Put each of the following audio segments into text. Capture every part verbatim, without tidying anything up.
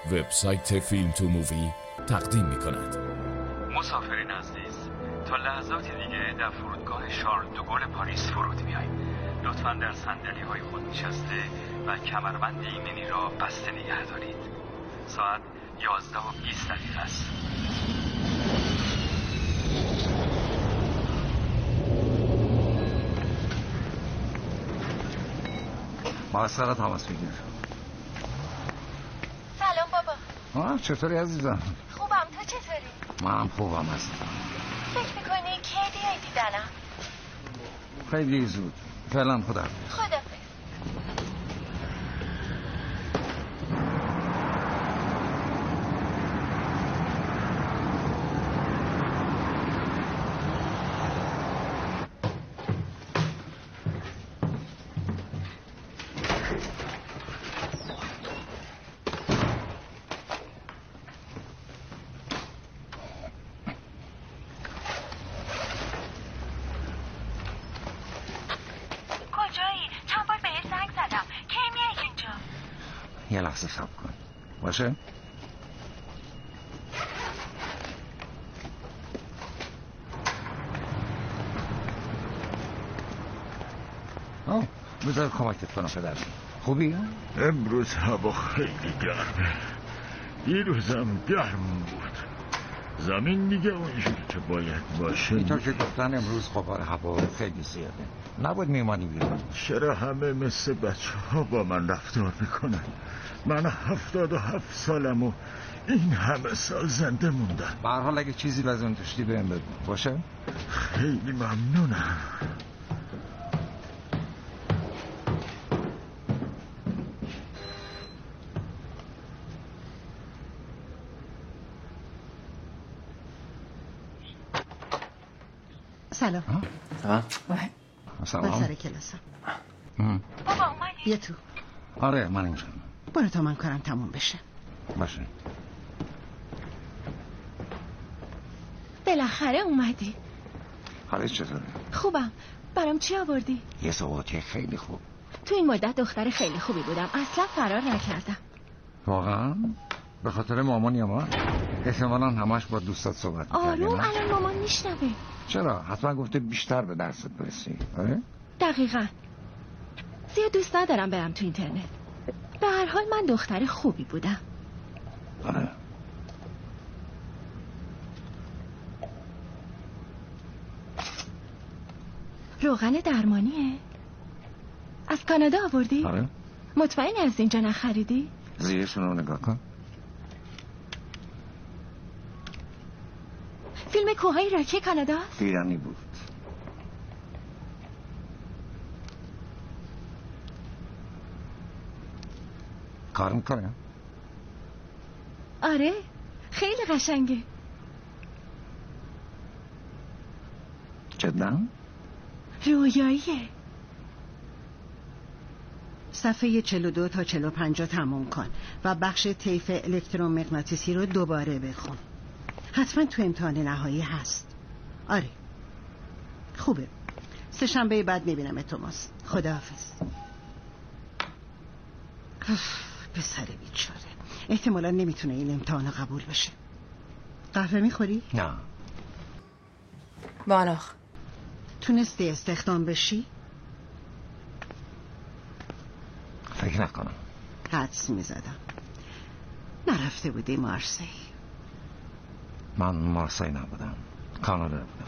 وبسایت فیلم تو مووی تقدیم می کند. مسافرین عزیز، تا لحظاتی دیگه در فرودگاه شارل دوگل پاریس فرود میاییم. لطفاً در صندلی های خود نشسته و کمربند ایمنی را بسته نگه دارید. ساعت یازده و بیست دقیقه است. موثرات تماس بگیر. سلام بابا. آه چطوری عزیزم؟ خوبم، تو چطوری؟ من خوبم هستم. فکر میکنی کی بیای دیدنم؟ خیلی زود. فعلا خدا خدا. یه لحظه صبر کن باشه. آه بذار کمکت کنم پدر. خوبی؟ امروز هوا خیلی گرمه، دیروزم گرم بود. زمین دیگه اونجوری که باید باشه. اینطور که گفتن امروز غبار هوا خیلی زیاده، نباید میمانی بیرون. چرا همه مثل بچه ها با من رفتار میکنن؟ من هفتاد و هفت سالم و این همه سال زنده موندم. به هر حال اگه چیزی لازم داشتی بهم بگو باشه؟ خیلی ممنونم. سلام. سلام. سلام. من سر کلاسم. بابا اومدی؟ یه تو. آره من اینجا. برو تا من کارم تموم بشه. باشه. بالاخره اومدی. حالت چطوره؟ خوبم. برام چی آوردی؟ یه سوغاتی خیلی خوب. تو این مدت دختر خیلی خوبی بودم، اصلا فرار نکردم. واقعا؟ به خاطر مامان یا ما؟ احتمالاً همش با دوستات صحبت می‌کردی. آروم الان مامان میشنوه. چرا؟ حتما گفته بیشتر به درست برسی. آره؟ دقیقاً. زیاد دوست ندارم برم تو اینترنت. به هر حال من دختر خوبی بودم. آره. روغن درمانیه؟ از کانادا آوردی؟ آره. مطمئنی از اینجا نخریدی؟ زیرشون رو نگاه کن. فیلم کوههای راکی کانادا؟ ایرانی بود. کار میکنه؟ آره خیلی قشنگه. جدا؟ رویاییه. صفحه چهل و دو تا چهل و پنج تموم کن و بخش طیف الکترومغناطیسی رو دوباره بخون. حتما تو امتحان نهایی هست. آره خوبه. سه شنبه بعد میبینم توماس. خداحافظ. پسر بیچاره احتمالا نمیتونه این امتحان قبول بشه. قهوه میخوری؟ نه. بالاخ تونستی استخدام بشی؟ فکر نکنم. حدس میزدم. نرفته بودی مارسی؟ من مارسی نبودم، کانادا بودم.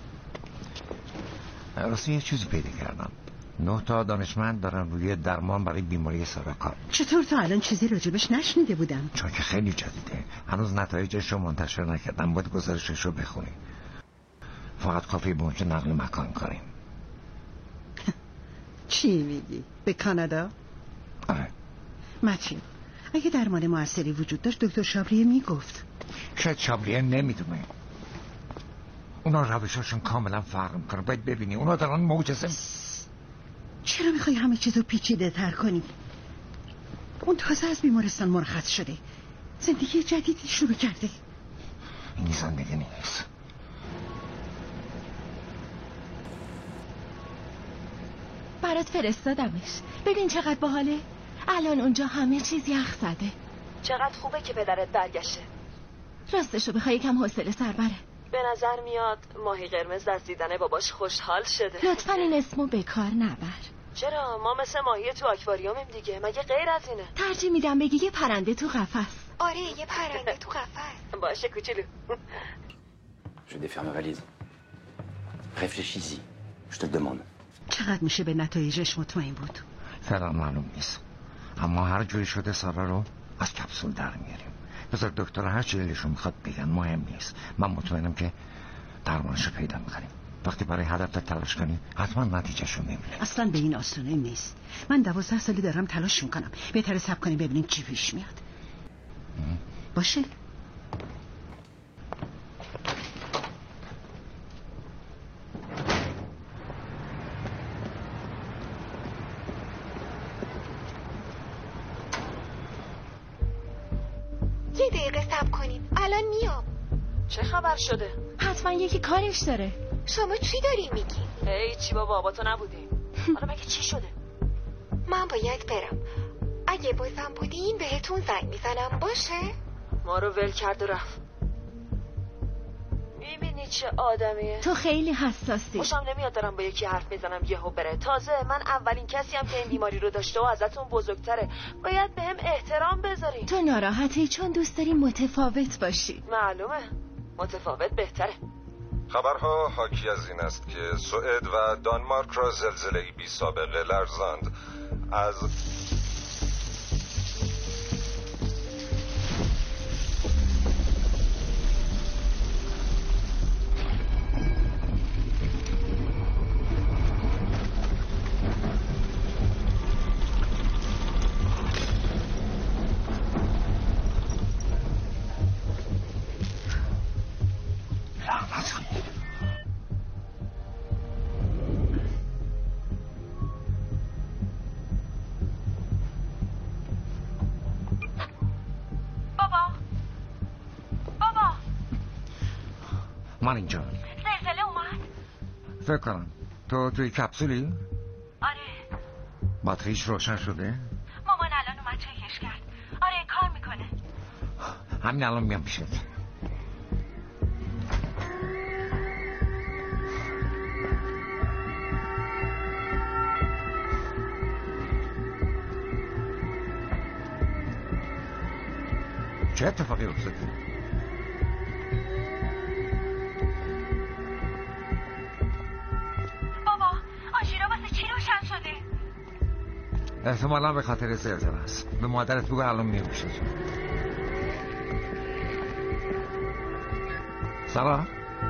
راستی یه چیزی پیدا کردم. نه تا دانشمند دارن روی درمان برای بیماری سارا کار. چطور تا الان چیزی راجبش نشنیده بودم؟ چون که خیلی جدیده، هنوز نتایجش رو منتشر نکردم. باید گزارشش رو بخونی. فقط کافی به اونجا نقل مکان کنیم. چی میگی؟ به کانادا؟ آره. متیو اگه درمان موثری وجود داشت دکتر شابریه میگفت. شاید شابریه نمیدونه. اونا روشاشون کاملا فرق میکنه. باید ببینی اونا دارن معجزه. چرا میخوای همه چیزو پیچیده تر کنی؟ اون تازه از بیمارستان مرخص شده، زندگی جدیدی شروع کرده. این زندگی نیست. برات فرستادمش، ببین چقدر باحاله. الان اونجا همه چیز یخ زده. چقدر خوبه که پدرت برگشته. راستشو بخوای یکم حوصله سر بره. به نظر میاد ماهی قرمز از دیدن باباش خوشحال شده. لطفاً این اسمو به کار نبر. چرا؟ ما مثل ماهی تو آکواریومیم دیگه، مگه غیر از اینه؟ ترجیح میدم بگی یه پرنده تو قفس. آره یه پرنده تو قفس. باشه کوچولو. Je déferme ma valise. Réfléchis-y. Je te le demande. چقدر میشه به نتایجش مطمئن بود؟ فعلا معلوم نیست، اما هر جوری شده سارا رو از کپسول در میاریم. بذار دکتر هر چی دلشون میخواد بگن، مهم نیست. من مطمئنم که درمانشو پیدا میکنیم. وقتی برای هدفت تلاش کنی حتما نتیجهشو میبینی. اصلا به این آسونه نیست. من دوازده سالی دارم تلاش میکنم. بهتره صبر کنیم ببینیم چی پیش میاد. باشه. یه دقیقه صبر کنیم، الان میام. چه خبر شده؟ حتما یکی کارش داره. شما چی داری میگی؟ ای چی بابا، با تو نبودیم. حالا مگه چی شده؟ من باید برم. اگه بازم بودین بهتون زنگ میزنم، باشه؟ ما رو ول کرد و رفت. میبینی چه آدمیه؟ تو خیلی حساسی. خوشم نمیاد دارم با یکی حرف میزنم یهو بره. تازه من اولین کسی هم که این بیماری رو داشته و ازتون بزرگتره. باید بهم احترام بذارین. تو ناراحتی چون دوست داری متفاوت باشی. معلومه، متفاوت بهتره. خبرها حاکی از این است که سوئد و دانمارک را زلزله‌ای بی سابقه لرزاند. از من اینجا. زلزله اومد؟ فکر کنم. تو توی کپسولی؟ آره. باتریش روشن شده؟ مامان الان اومد چکش کرد. آره کار میکنه. همین الان میام پیشت. چه اتفاقی افتاده؟ احتمالا به خاطر زلزله است. به مادرت بگو الان میام پیشت. سارا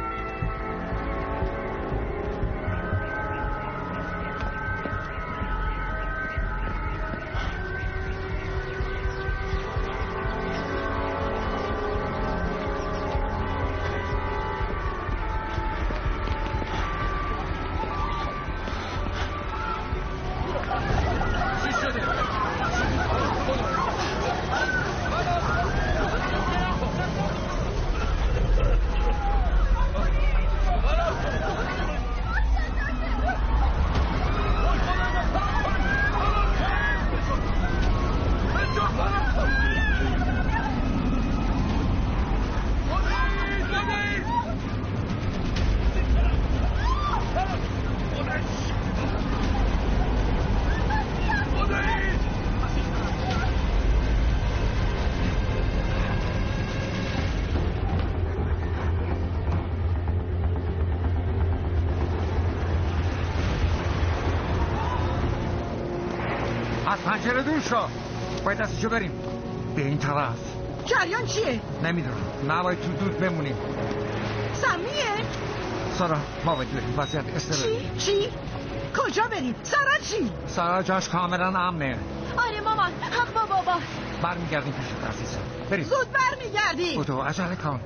از پنجره دور شو. باید دستشو بریم به این طرف. جریان چیه؟ نمیدونم. نباید تو دود بمونیم. سمیه؟ سارا ما باید بریم. وضعیت استراری. چی؟ چی؟ کجا بریم؟ سارا چی؟ سارا جاش کاملا امنه. آره مامان حق با بابا. برمیگردیم پیشت عزیزم. بریم. زود برمیگردیم. بودو عجله کن.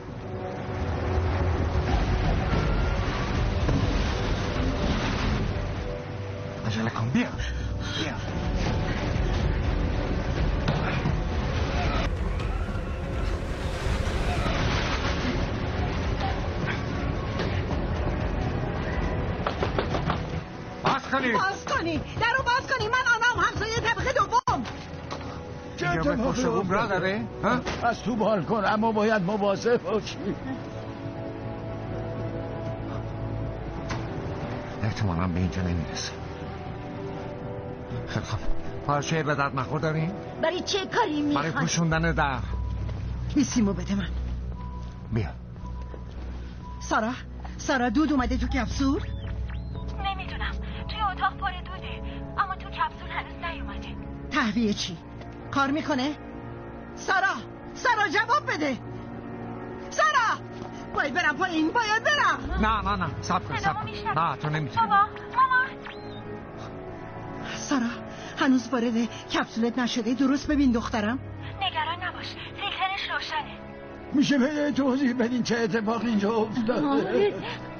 عجله کن. بیا بیا. باز کنی باز کنی درو باز کنی. من آنام همسایه طبقه دوم. چه اینجا به پشتگوم را داره؟ از تو بالکن، اما باید مواظب باشی. احتمالاً به اینجا نمیرسه. خیلی خوب، پارچه به درد نخور داریم؟ برای چه کاری میخوای؟ برای پوشوندن در. بیسیمو بده من. بیا. سارا سارا دود اومده تو کپسول؟ نمیدونم، توی اتاق پر دوده، اما تو کپسول هنوز نیومده. تهویه چی؟ کار میکنه؟ سارا سارا جواب بده. سارا باید برم پایین، باید برم. نه نه نه صبر کن صبر کن. نه تو نمیتونی. بابا ماما. سارا هنوز وارد کپسولت نشده، درست ببین دخترم. نگران نباش، فیلترش روشنه. میشه به توضیح بدین چه اتفاق اینجا افتاده؟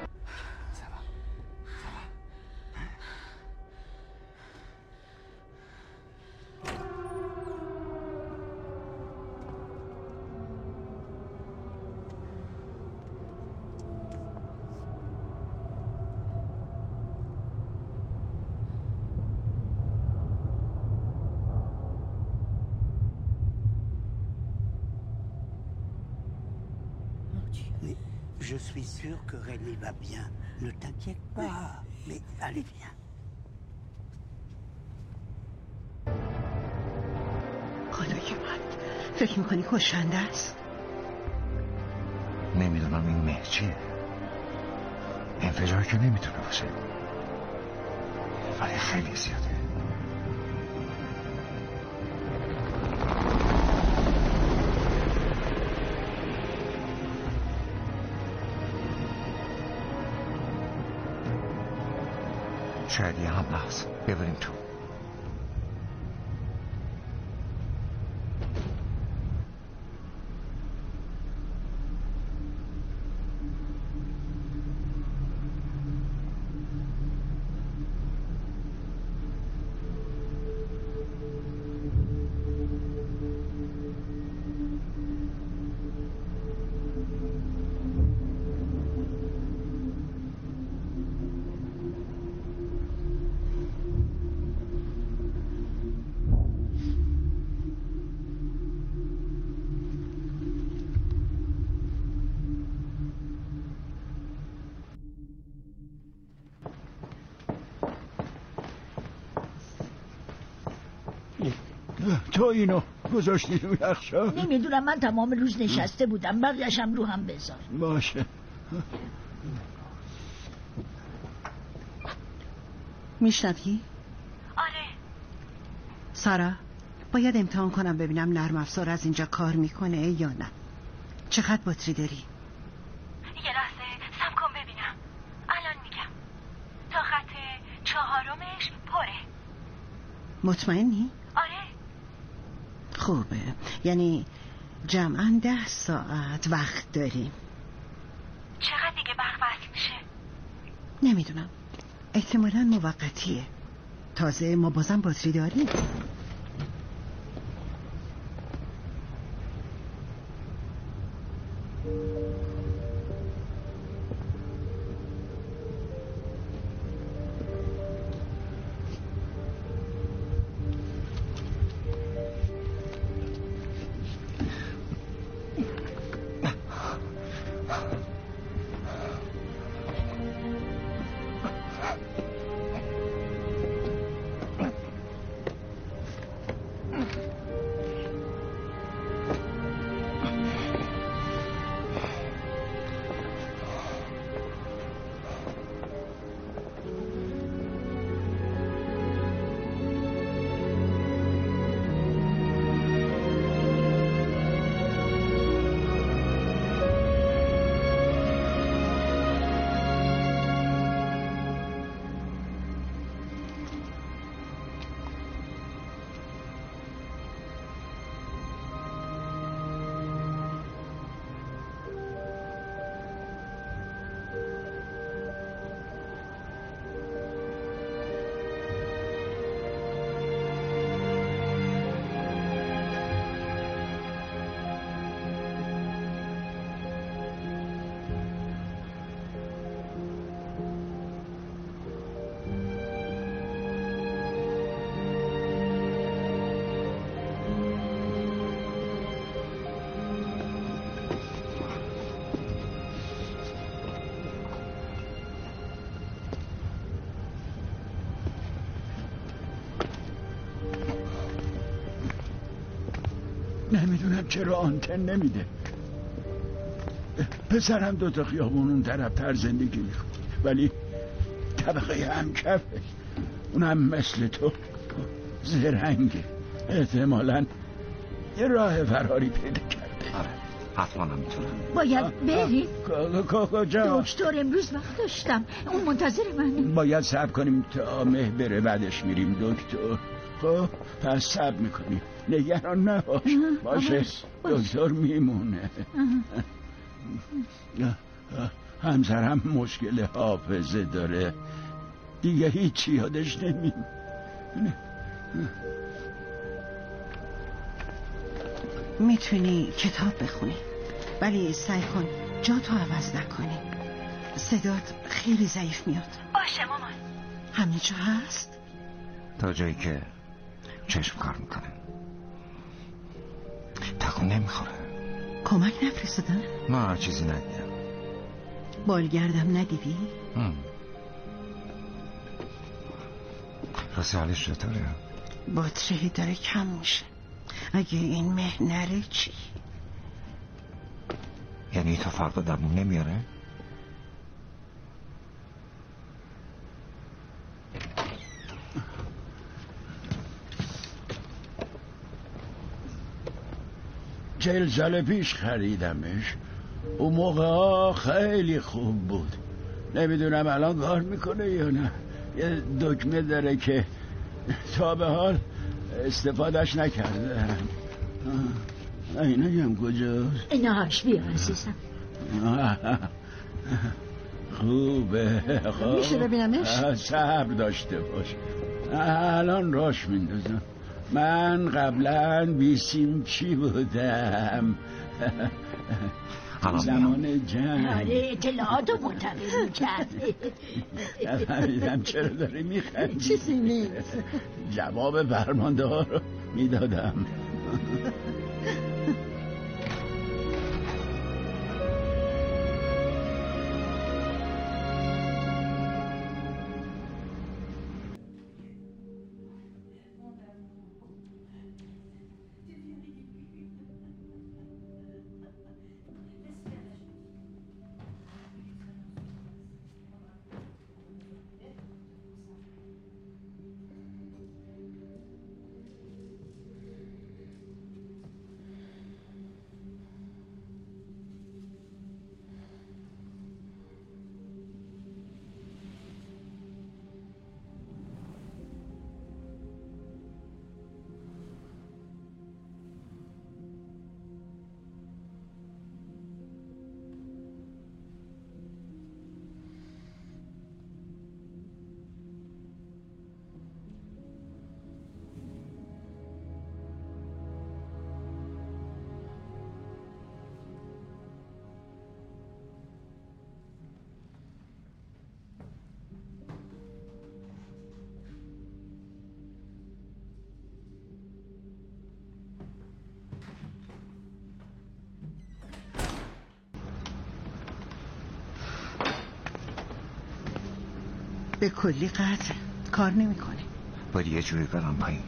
Je suis sûr que Rémi va bien. Ne t'inquiète pas. Mais allez, viens. خدای من، فکر میکنی کشنده است؟ نمیدونم این مه چیه. انفجار که نمیتونه باشه، ولی خیلی زیاده. شاید یه هم لحظه ببریم تو. تو اینو گذاشتی رو یخچال؟ نمیدونم، من تمام روز نشسته بودم، بقیه‌شم رو هم بذار. باشه. میشنوی؟ آره. سارا باید امتحان کنم ببینم نرم افزار از اینجا کار میکنه یا نه. چقدر باتری داری؟ یه لحظه صبر کن ببینم. الان میگم. تا خط چهارمش پره. مطمئنی؟ آره. خوبه، یعنی جمعاً ده ساعت وقت داریم. چقدر دیگه برق وصل میشه؟ نمیدونم، احتمالاً موقتیه. تازه ما بازم باتری داریم. نمیدونم چرا آنتن نمیده. پسرم دو تا خیابون اون طرف تر زندگی میکنه، ولی طبقه همکفه، اونم مثل تو زرنگه. احتمالاً یه راه فراری پیدا کرده. آره حتما هم میتونم. باید بریم. کجا؟ دکتر امروز وقت داشتم، اون منتظر منه. باید صبر کنیم تا مه بره، بعدش میریم دکتر. خب پس صبر میکنیم، نگران نباش. باشه دکتر میمونه. همسرم مشکل حافظه داره، دیگه هیچی یادش نمیمونه. میتونی کتاب بخونی، ولی سعی کن جا تو عوض نکنی. صدات خیلی ضعیف میاد. باشه مامان. همه جا هست؟ تا جایی که چشم کار میکنه. تکون نمیخوره. کمک نفرستدن؟ نه چیزی ندیدم. بالگردم ندیدی؟ راستی حالش چطوره؟ باتری داره کم میشه. اگه این مه نره چی؟ یعنی تا فردا درمون نمیاره؟ چهل سال پیش خریدمش، اون موقع خیلی خوب بود. نمیدونم الان کار میکنه یا نه. یه دکمه داره که تا به حال استفادهش نکردم. اینه هم کجاست؟ اینهاش بیا عزیزم. خوبه. خوب میشه ببینمش؟ صبر داشته باش، الان راش میندازم. من قبلا بیسیم چی بودم. زمان جنگ. آره اطلاعاتو منتقل میکرده. نفهمیدم چرا داری میخندی. چیزی نیست. جواب فرمانده ها رو میدادم. به کلی قطع کار نمیکنه. باید یه جوری برم پایین.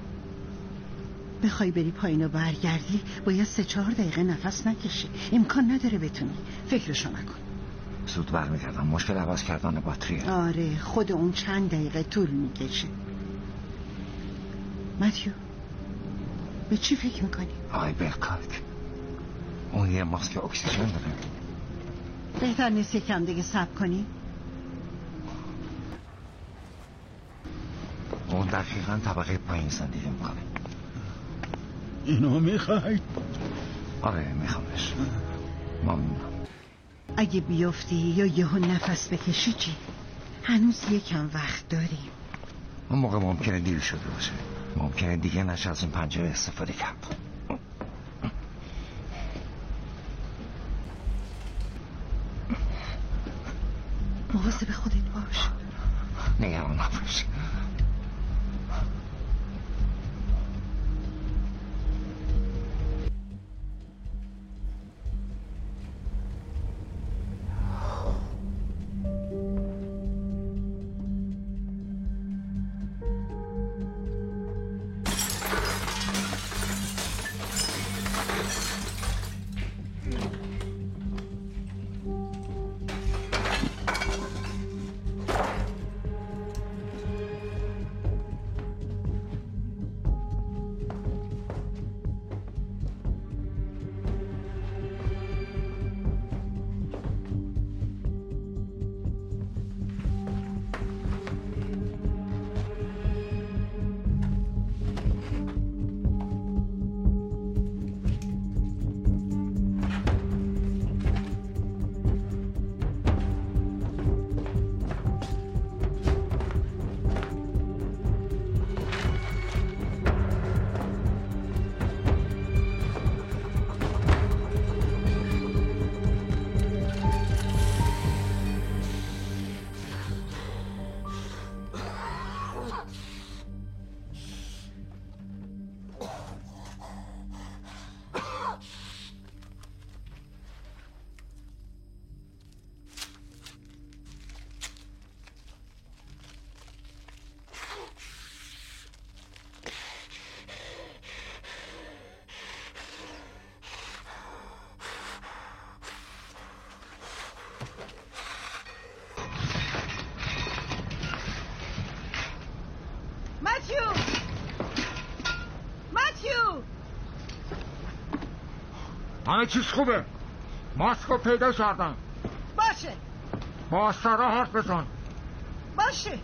بخوای بری پایین و برگردی باید سه چهار دقیقه نفس نکشی. امکان نداره بتونی. فکرشو نکن. زود برمیگردم. مشکل عوض کردن باتریه. آره خود اون چند دقیقه طول میکشه. متیو به چی فکر میکنی؟ آقای بلکاک، اون یه ماسک اکسیژن داره. بهتر نیست یکم دیگه صبر کنی؟ اون دقیقا طبقه پایین زندگی میکنه. اینو میخوای؟ آره میخوامش. ممنونم. اگه بیافتی یا یهو نفس بکشی چی؟ هنوز یکم وقت داریم. اون موقع ممکنه دیر شده باشه. ممکنه دیگه نشه از این پنجره استفاده کرد. مواظب خودت باش. نگران نباش. همه چیز خوبه. ماسکو پیدا کردم. باشه با سارا حرف بزن. باشه.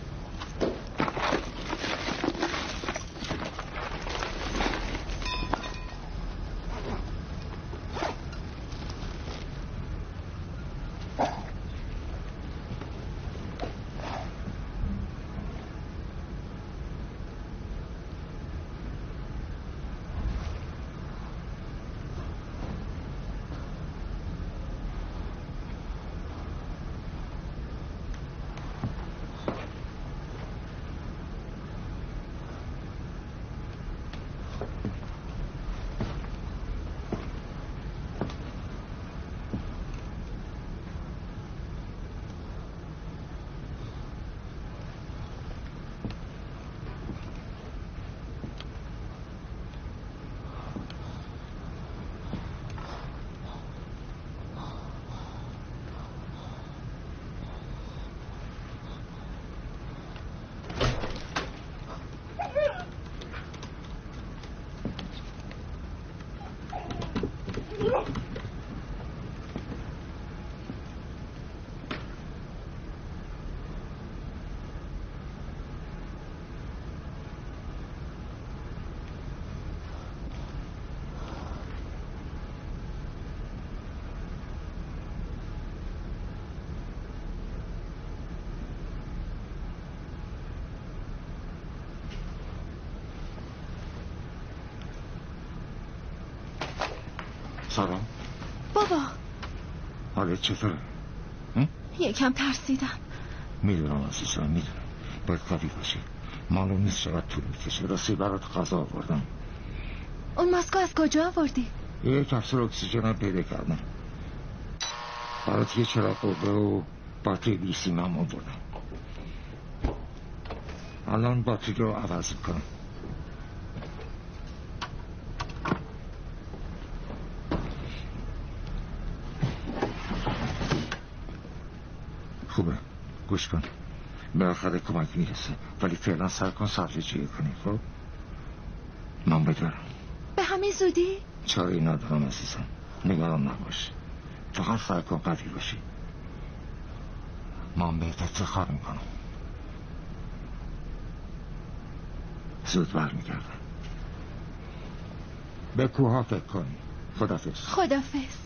سارا بابا حالت چطوره؟ یکم ترسیدم. میدونم عزیزم، میدونم باید قوی باشی. معلوم نیست چقدر طول میکشه. راستی برات غذا آوردم. اون ماسکو از کجا آوردی؟ یه کپسول اکسیژن هم پیدا کردم. برات یه چراغ قوه و باتری بی سیم هم آوردم. الان باتری رو عوض کنم. خوبه، گوش کن. بالاخره کمک میرسه، ولی فعلا سر کن صرفه جیه کنی. خب من بدارم. به همین زودی؟ چاره ندارم عزیزم، نگران نباش. فقط سر کن قوی باشی. من بهت افتخار میکنم. زود برمیگردم. به کوها فکر کن. خدافظ. خدافظ.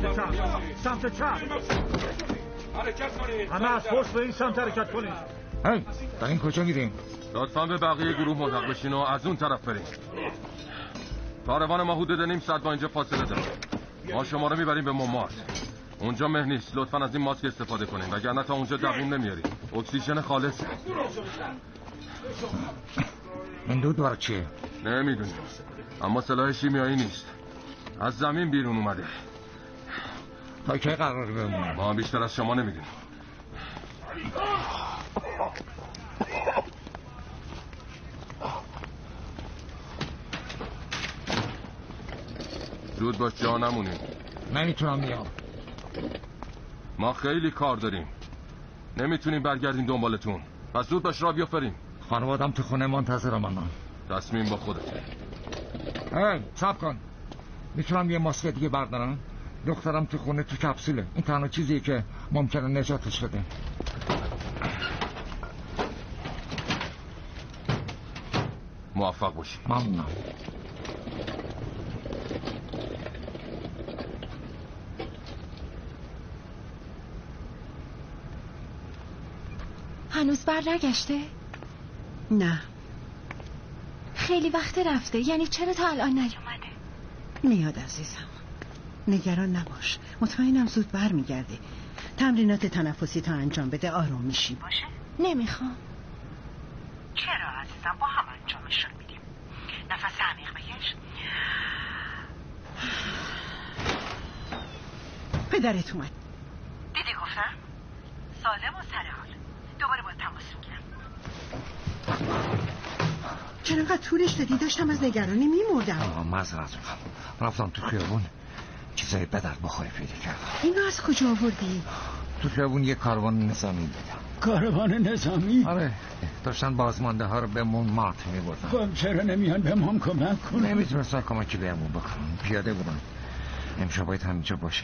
سمت چپ، سمت چپ. حرکت کنید. همه از پشت به این سمت حرکت کنید. هی، در این کجا میریم؟ لطفاً به بقیه گروه ملحق بشین و از اون طرف بریم. کاروان ما حدود نیم ساعت با اینجا فاصله داره. ما شما رو میبریم به مونمارت. اونجا مه نیست، لطفاً از این ماسک استفاده کنین وگرنه تا اونجا دووم نمیاریم. اکسیژن خالص. این دود برای چیه؟ نمیدونیم، اما سلاح شیمیایی نیست، از زمین بیرون اومده. تا کی قراره بمونه؟ ما بیشتر از شما نمیدونیم. زود باش جا نمونیم. نمیتونم بیام. ما خیلی کار داریم، نمیتونیم برگردیم دنبالتون. پس زود باش را بیافریم. خانوادم تو خونه منتظر منم. تصمیم با خودت. هی صبر کن، میتونم یه ماسک دیگه بردارم؟ دخترم تو خونه تو کپسوله، این تنها چیزیه که ممکنه نجاتش بده. موفق باشی. ممنونم. هنوز بر نگشته؟ نه. خیلی وقت رفته، یعنی چرا تا الان نیومده؟ میاد عزیزم، نگران نباش، مطمئنم زود بر میگرده. تمرینات تنفسی تا انجام بده آروم میشی. باشه؟ نمیخوام. چرا عزیزم، با هم انجامشون میدیم. نفس عمیق بکش. پدرت اومد. دیدی گفتم سالم و سر حال. دوباره با تماس میگیرم. چرا انقدر طولش دادی؟ داشتم از نگرانی میمردم. معذرت میخوام، رفتم تو خیابون چیزای بدر بخوری پیدا کردم. اینو از کجا آوردی؟ تو خیابون یه کاروان نظامی دیدم. کاروان نظامی؟ آره، داشتن بازمانده ها رو به مونمارت میبردن. خب چرا نمیان به ما کمک کنن؟ نمیتونستن کمکی بهمون بکنن، پیاده بودن. امشب باید همینجا باشیم.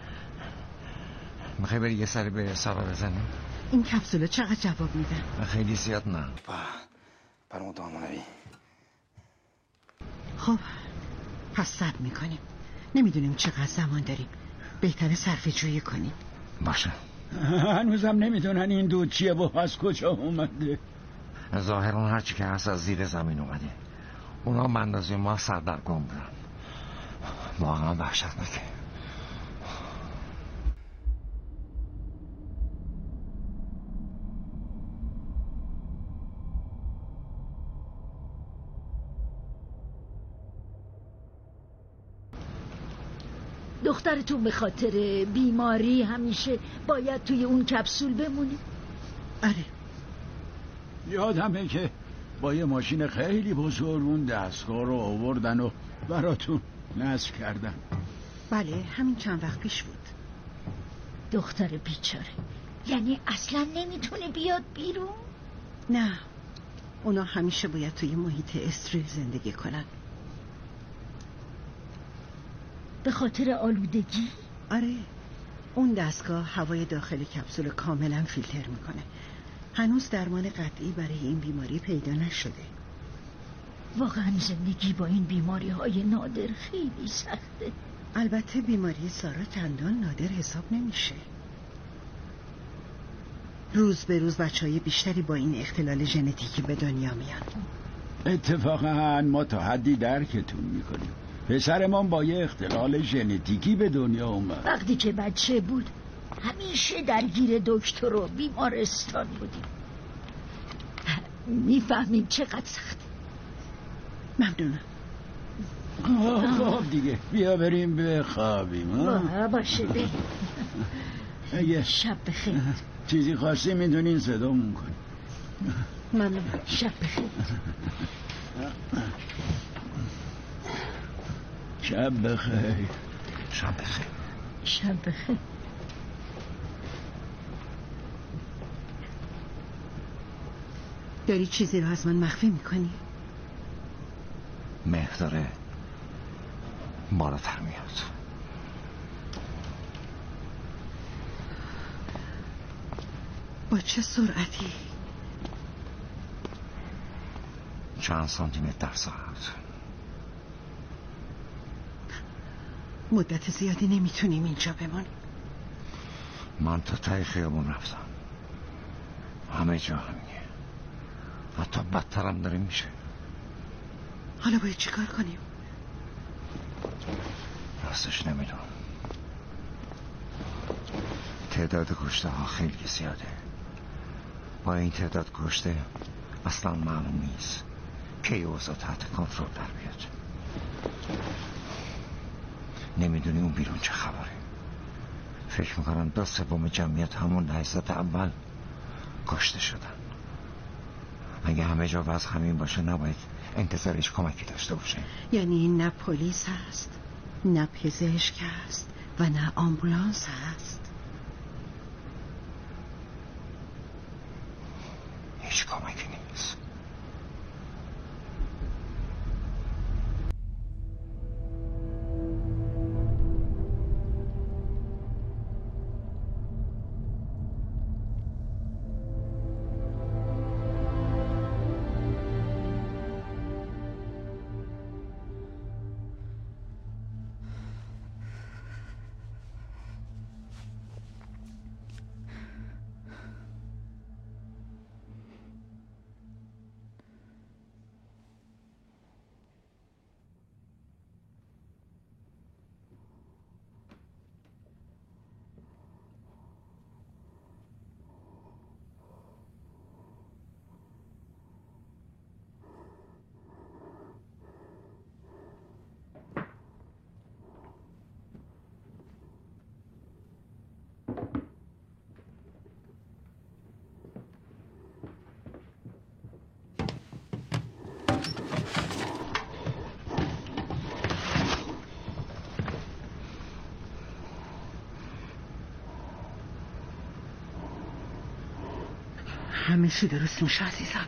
میخوای بری یه سری به سارا بزنیم؟ این کپسوله چقدر جواب میدن؟ خیلی زیاد نه. برامون تو همونوی. خب پس صبر میکنیم، نمیدونیم چقدر زمان داریم، بهتره صرفه جویی کنیم. باشه. هنوزم نمیدونن این دود چیه و از کجا اومده. ظاهرا هرچی که هست از زیر زمین اومده. اونا مندازی ما سردرگم بودن. واقعا وحشتناکه. دخترتون به خاطر بیماری همیشه باید توی اون کپسول بمونه؟ آره. یادمه که با یه ماشین خیلی بزرگ اون دستگاه رو آوردن و براتون نصب کردن. بله همین چند وقت پیش بود. دختر بیچاره، یعنی اصلا نمیتونه بیاد بیرون؟ نه، اونا همیشه باید توی محیط استریل زندگی کنن. به خاطر آلودگی؟ آره، اون دستگاه هوای داخل کپسول کاملا فیلتر میکنه. هنوز درمان قطعی برای این بیماری پیدا نشده. واقعا زندگی با این بیماری های نادر خیلی سخته. البته بیماری سارا چندان نادر حساب نمیشه. روز به روز بچهای بیشتری با این اختلال ژنتیکی به دنیا میان. اتفاقا ما تا حدی درکتون میکنیم. پسرمان با یه اختلال ژنتیکی به دنیا اومد. وقتی که بچه بود همیشه درگیر دکتر و بیمارستان بودیم. میفهمیم چقدر سخته. ممنونم. خب دیگه بیا بریم بخوابیم. با باشه بریم. اگه شب بخیر. چیزی خواستی میدونین صدامون کنی. ممنون. شب بخیر. شب بخیر. شب بخیر. شب بخیر. داری چیزی رو از من مخفی میکنی؟ مه داره بالاتر میاد. با چه سرعتی؟ چند سانتی متر در ساعت. مدت زیادی نمیتونیم اینجا بمانیم. من تا ته خیابون رفتم، همه جا همینه، حتی بدترم داره میشه. حالا باید چیکار کنیم؟ راستش نمیدونم. تعداد کشته ها خیلی زیاده. با این تعداد کشته اصلا معلوم نیست کی اوضاع تحت کنترل در بیاد. نمیدونی اون بیرون چه خبره. فکر میکنم دو سوم جمعیت همون لحظات اول کشته شدن. اگه همه جا وضع همین باشه نباید انتظار هیچ کمکی داشته باشه. یعنی نه پلیس هست، نه پزشک هست و نه آمبولانس هست. هیچ کمکی نیست. همه چی درست میشه عزیزم.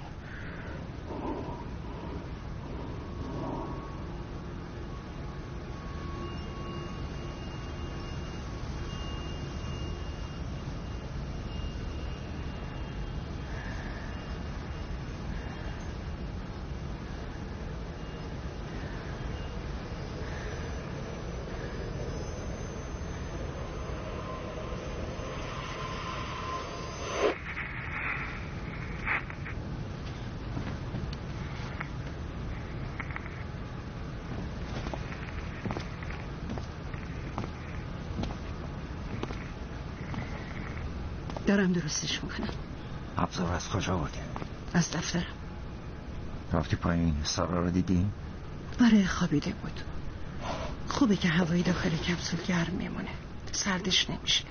دارم درستش میکنم. ابزار از کجا بودی؟ از دفترم. رفتی پایین سارا رو دیدی؟ برای خوابیده بود. خوبه که هوای داخل کپسول گرم میمونه، سردش نمیشه.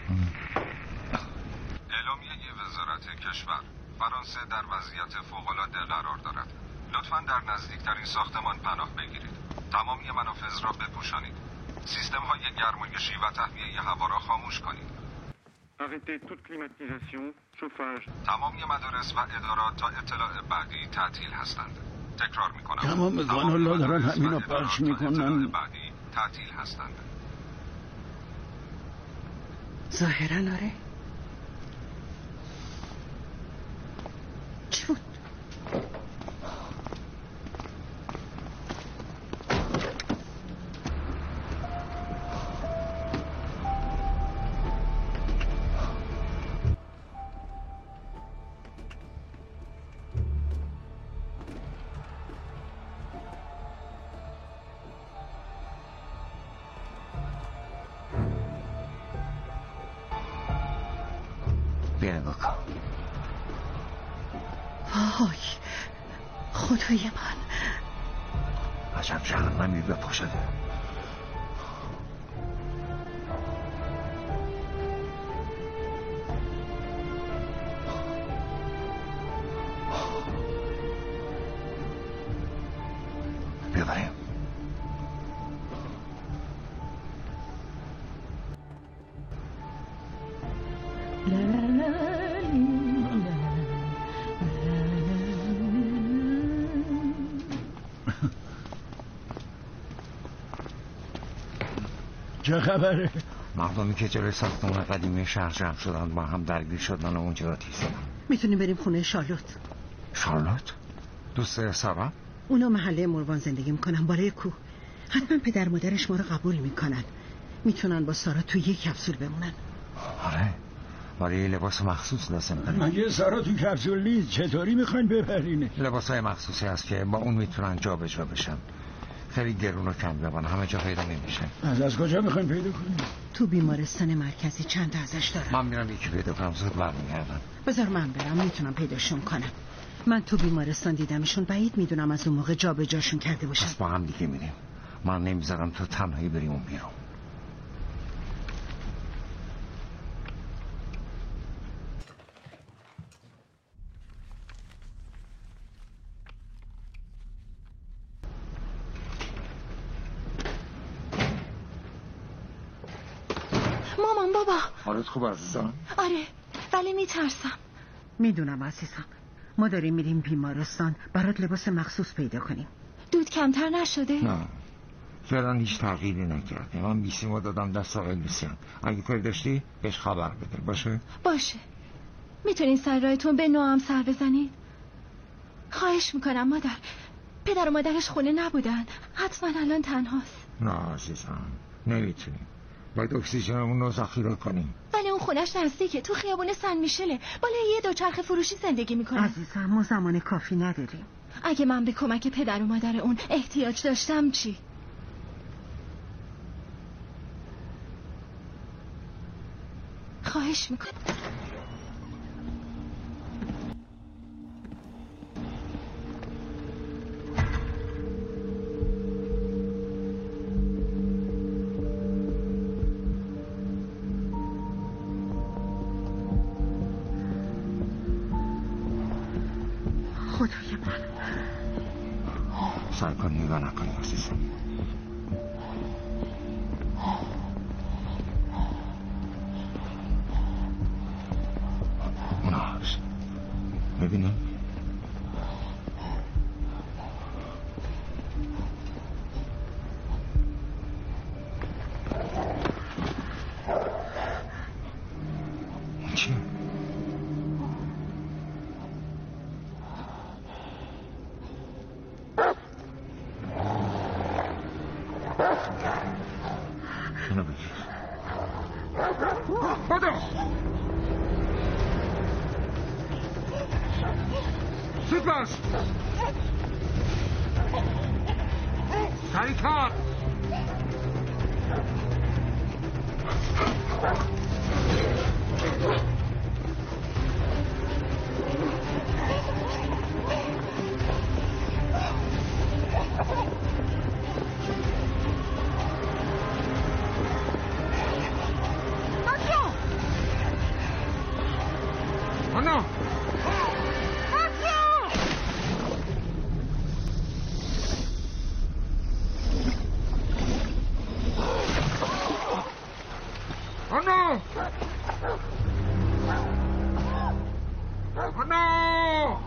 اعلامیه وزارت کشور: فرانسه در وضعیت فوق‌العاده قرار دارد. لطفاً در نزدیکترین ساختمان پناه بگیرید. تمامی منافذ را بپوشانید. سیستم های گرمایشی و تهویه هوا را خاموش کنید. تمامی مدارس و ادارات تا اطلاع بعدی تعطیل هستند. تکرار میکنم تمام کانالا دارن همینو پخش میکنن. بعدی تعطیل هستند. ظاهرا آره. چی بود؟ بیا نگاه کن. وای خدای من، عجب جهنمی به پا شده. ببریم. چه خبره؟ مردمی که جلوی ساختمان قدیمی شهر جمع شدن با هم درگیر شدن و اونجا را تیز زدن. میتونیم بریم خونه شارلوت. شارلوت؟ دوست سارا؟ اونا محله مروان زندگی میکنن بالای کوه. حتما پدر مادرش ما رو قبول میکنن. میتونن با سارا تو یک کپسول بمونن. آره ولی لباس مخصوص لازم داریم. مگه سارا تو کپسول نیست؟ چطوری میخواین ببرینه؟ لباسای مخصوصی هست که با اون میتونن جا به جا بشن. خیلی گرون و کم زبان، همه جا پیدا نمیشه. از از کجا میخواین پیدا کنیم؟ تو بیمارستان مرکزی چند تا ازش دارم. من میرم یکی پیدا کنم، زود برمیگردم. بذار من برم، میتونم پیداشون کنم. من تو بیمارستان دیدمشون، بعید میدونم از اون موقع جا به جاشون کرده باشن. پس با هم دیگه میریم. من نمیذارم تو تنهایی بری اون بیرون. مامان بابا. حالت خوب عزیزم؟ آره ولی میترسم. میدونم عزیزم، ما داریم میریم بیمارستان برات لباس مخصوص پیدا کنیم. دود کمتر نشده؟ نه فعلا هیچ تغییری نکرده. من بیسیمو دادم دست آقای لوسیان. اگه کاری داشتی بهش خبر بده. باشه؟ باشه. میتونین سر راهتون به نوام سر بزنید؟ خواهش میکنم مادر. پدر و مادرش خونه نبودن، حتما الان تنهاست. نه عزیزم نمیتونیم، باید اکسیژنمون رو ذخیره کنیم. ولی اون خونش نزدیکه، تو خیابون سن میشله، بالای یه دوچرخه فروشی زندگی میکنه. عزیزم ما زمان کافی نداریم. اگه من به کمک پدر و مادر اون احتیاج داشتم چی؟ خواهش میکنم. خدای من، سعی کن نگاه نکنی عزیزم. اوناش ببینی؟ چی؟ اینو بگیر. بدو زود باش، سریع کار. آنا آنا آنا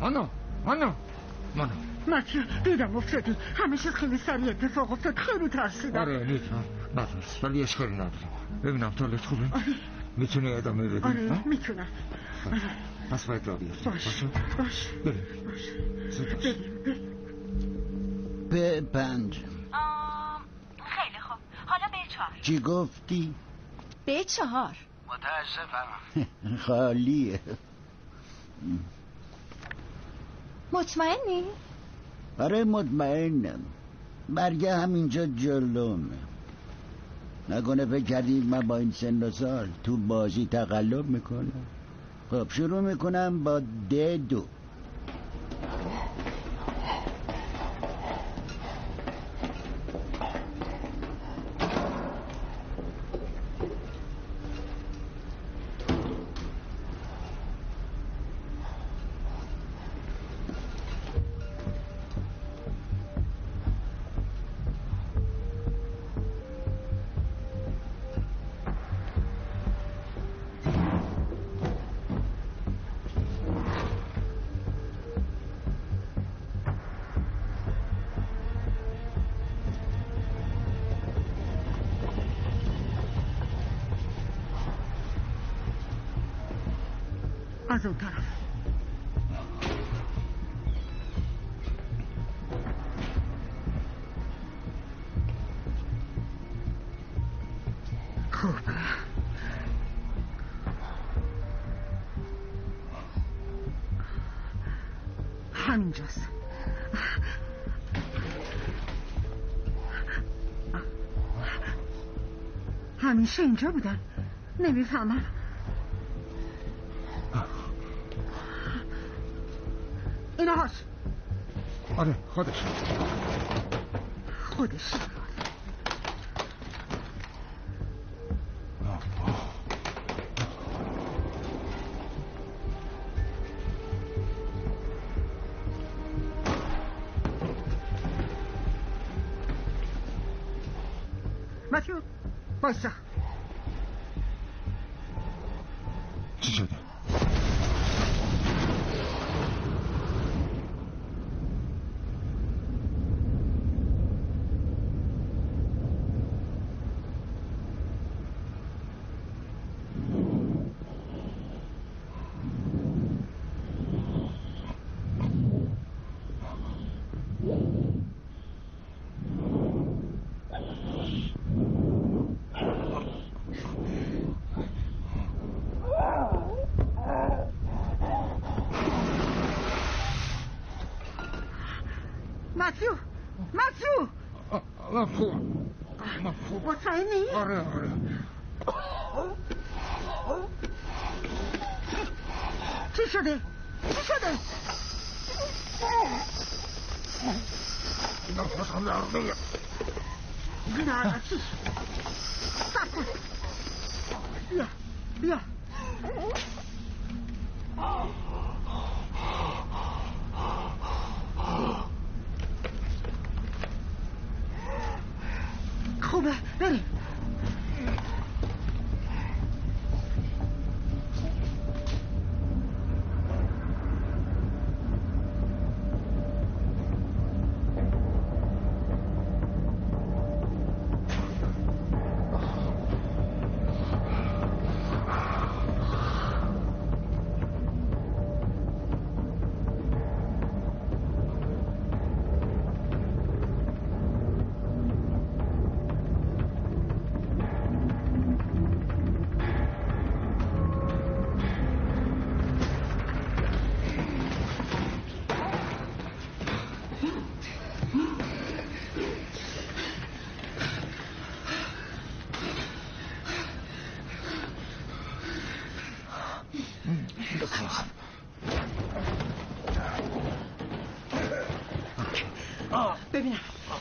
آنا آنا مانا متیو دیدم افتادی، همه چیز خیلی سریع اتفاق افتاد، خیلی ترسیدم. آره نیتم نترس، ولی اشکالی ندارم. ببینم تالت خوبه؟ آره میتونی ادامه بدی؟ آره میتونم. پس باید را بیاری. باش باش بریم باش به پنج. خیلی خوب، حالا به چهار. چی گفتی؟ به چهار. متاسفم. خالیه. مطمئنی؟ آره مطمئنم. برگه همینجا جلومه. نکنه فکر کردید من با این سن و سال تو بازی تقلب میکنم. خب شروع میکنم با ده دو. از اون طرف. خوبه. همینجاست. همیشه اینجا بودن. نمیفهمم. اینا هاش. آره خودش خودش متیو بایستا. چی شده؟ متیو متیو مفهوم مفهوم مطمئنی؟ آره آره چی شده؟ چی شده؟ نفسم در میاد. نه چی؟ سب کن. بیا بیا خوبه بریم. ببینم.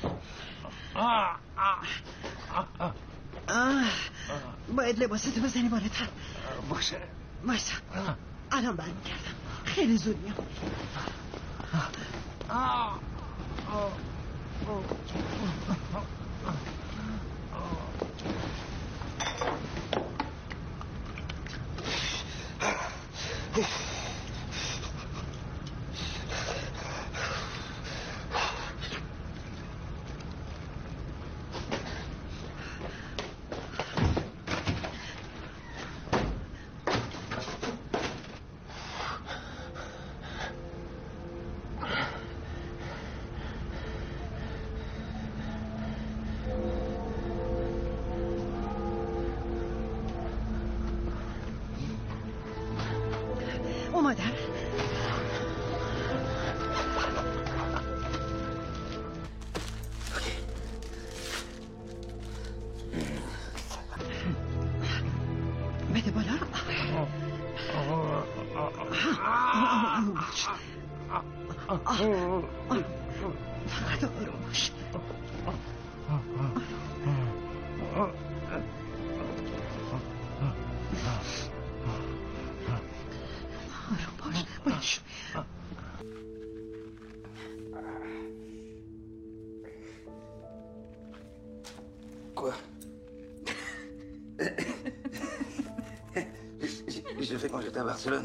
باید لباستو بزنی بالاتر. باشه بایستا الان برمیگردم. خیلی زود میام. بابا مادر. بده بالا. فقط آروم باش. آروم باش. باش. Quoi? J'ai fait quand j'étais à Barcelone.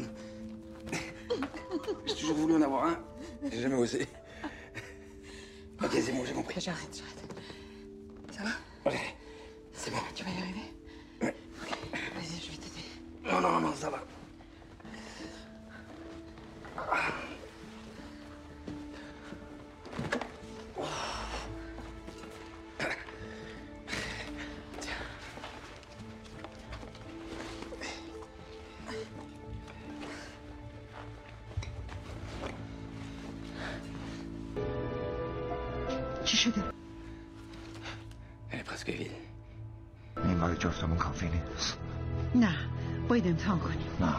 J'ai toujours voulu en avoir un. J'ai jamais osé. Ok, c'est bon, j'ai compris. J'arrête, j'arrête. Ça va? Ouais, c'est bon. Tu vas y arriver? Ouais. Vas-y, je vais t'aider. Non, non, non, ça va. چی شده؟ Elle est presque vide. این برای جفتمون کافی نیست. نه باید امتحان کنیم. نه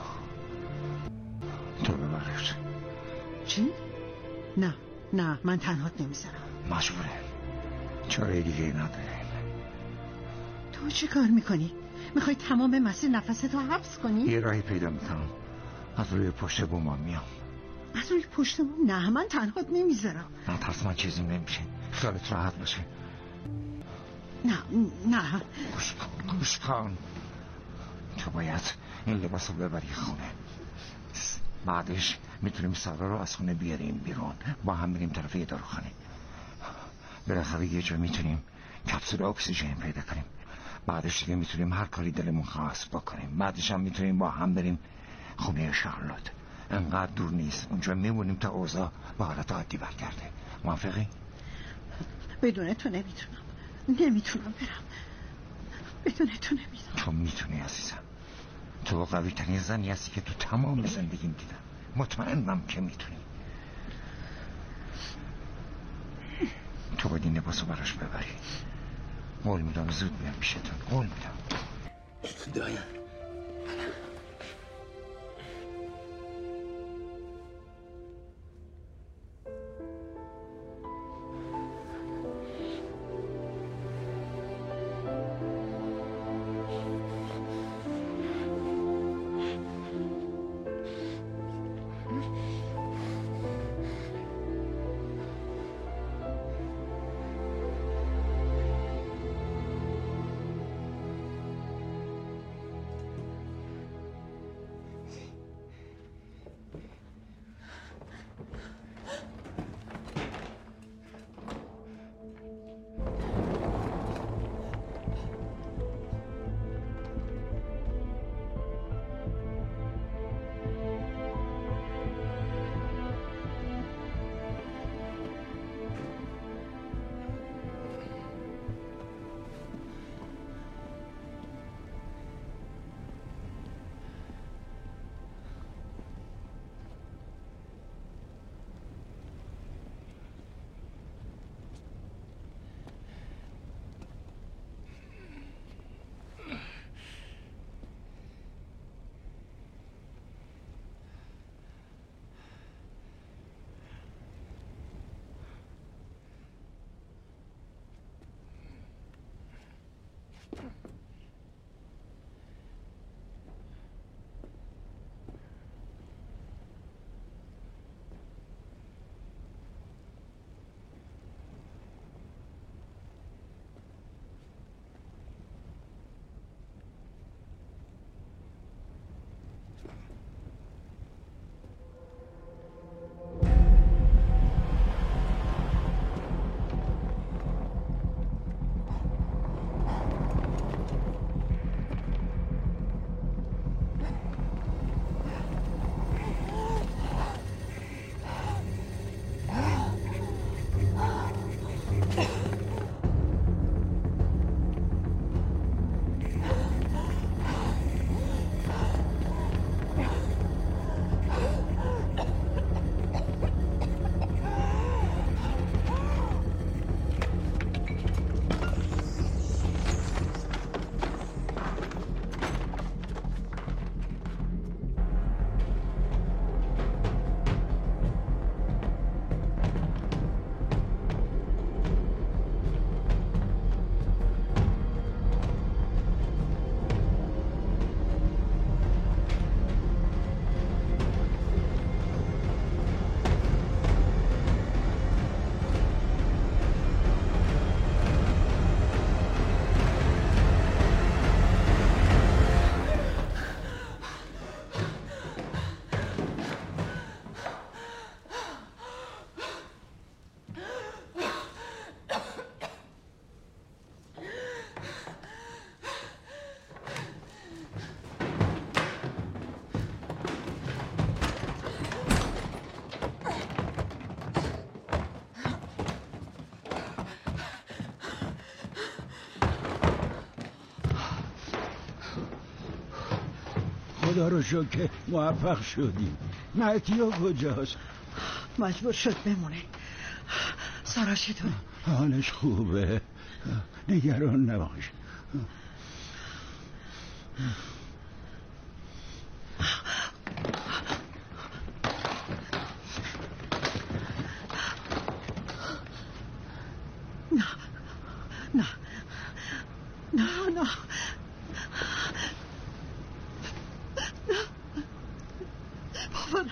تو ببرش. چی؟ نه نه من تنهات نمیذارم. مجبوره. چاره دیگه ای نداره. تو چی کار میکنی؟ میخوای تمام مسیر نفستو حبس کنی؟ یه راهی پیدا میکنم. از روی پشت بومان میام. از روی پشت بوم؟ نه من تنهات نمیذارم. نه ترس من چیزی نمیشه. خیالت راحت باشه. نه نه گوش کن گوش کن. تو باید این لباس رو ببری خونه. بعدش میتونیم سارا رو از خونه بیاریم بیرون. با هم بریم طرف یه داروخانه. بالاخره یه جا میتونیم کپسول اکسیژن پیدا کنیم. بعدش دیگه میتونیم هر کاری دلمون خواست بکنیم. بعدش هم میتونیم با هم بریم خونه شارلوت. انقدر دور نیست. اونجا میمونیم تا اوضاع به حالت عادی برگرده. موافقی؟ بدون تو نمیتونم. نمیتونم برم. بدون تو نمیتونم. تو میتونی عزیزم. تو قوی ترین زنی هستی که تو تمام زندگیم دیدم. مطمئنم که میتونی. تو باید این لباسو براش ببری. قول میدم زود بیام پیشتون. قول میدم. De rien. خدا رو شکر که موفق شدیم. متیو کجاست؟ مجبور شد بمونه. سارا چطوره؟ حالش خوبه، نگران نباش. نه نه نه نه باور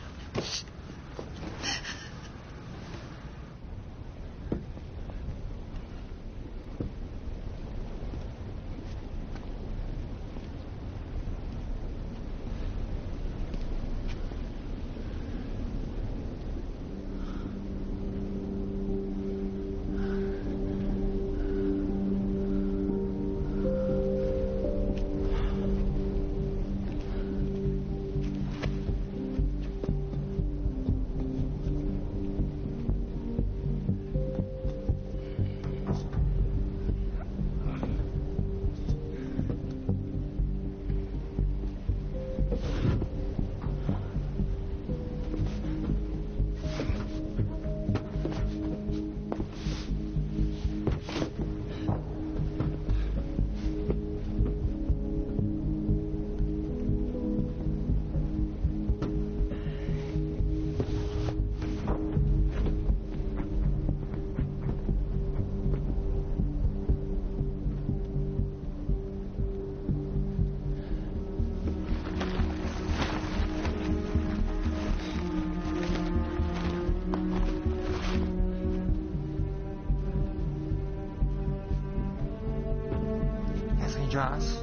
اینجاست؟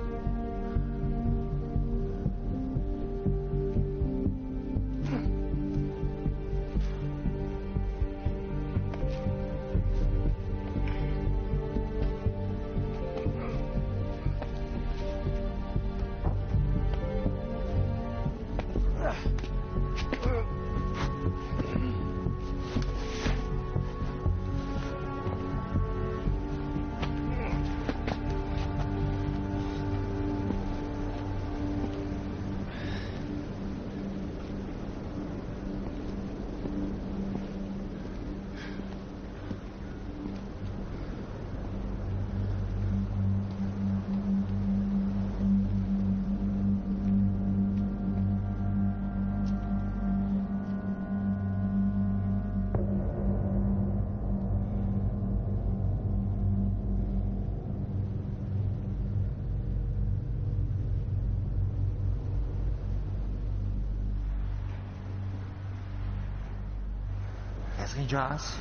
اینجاست؟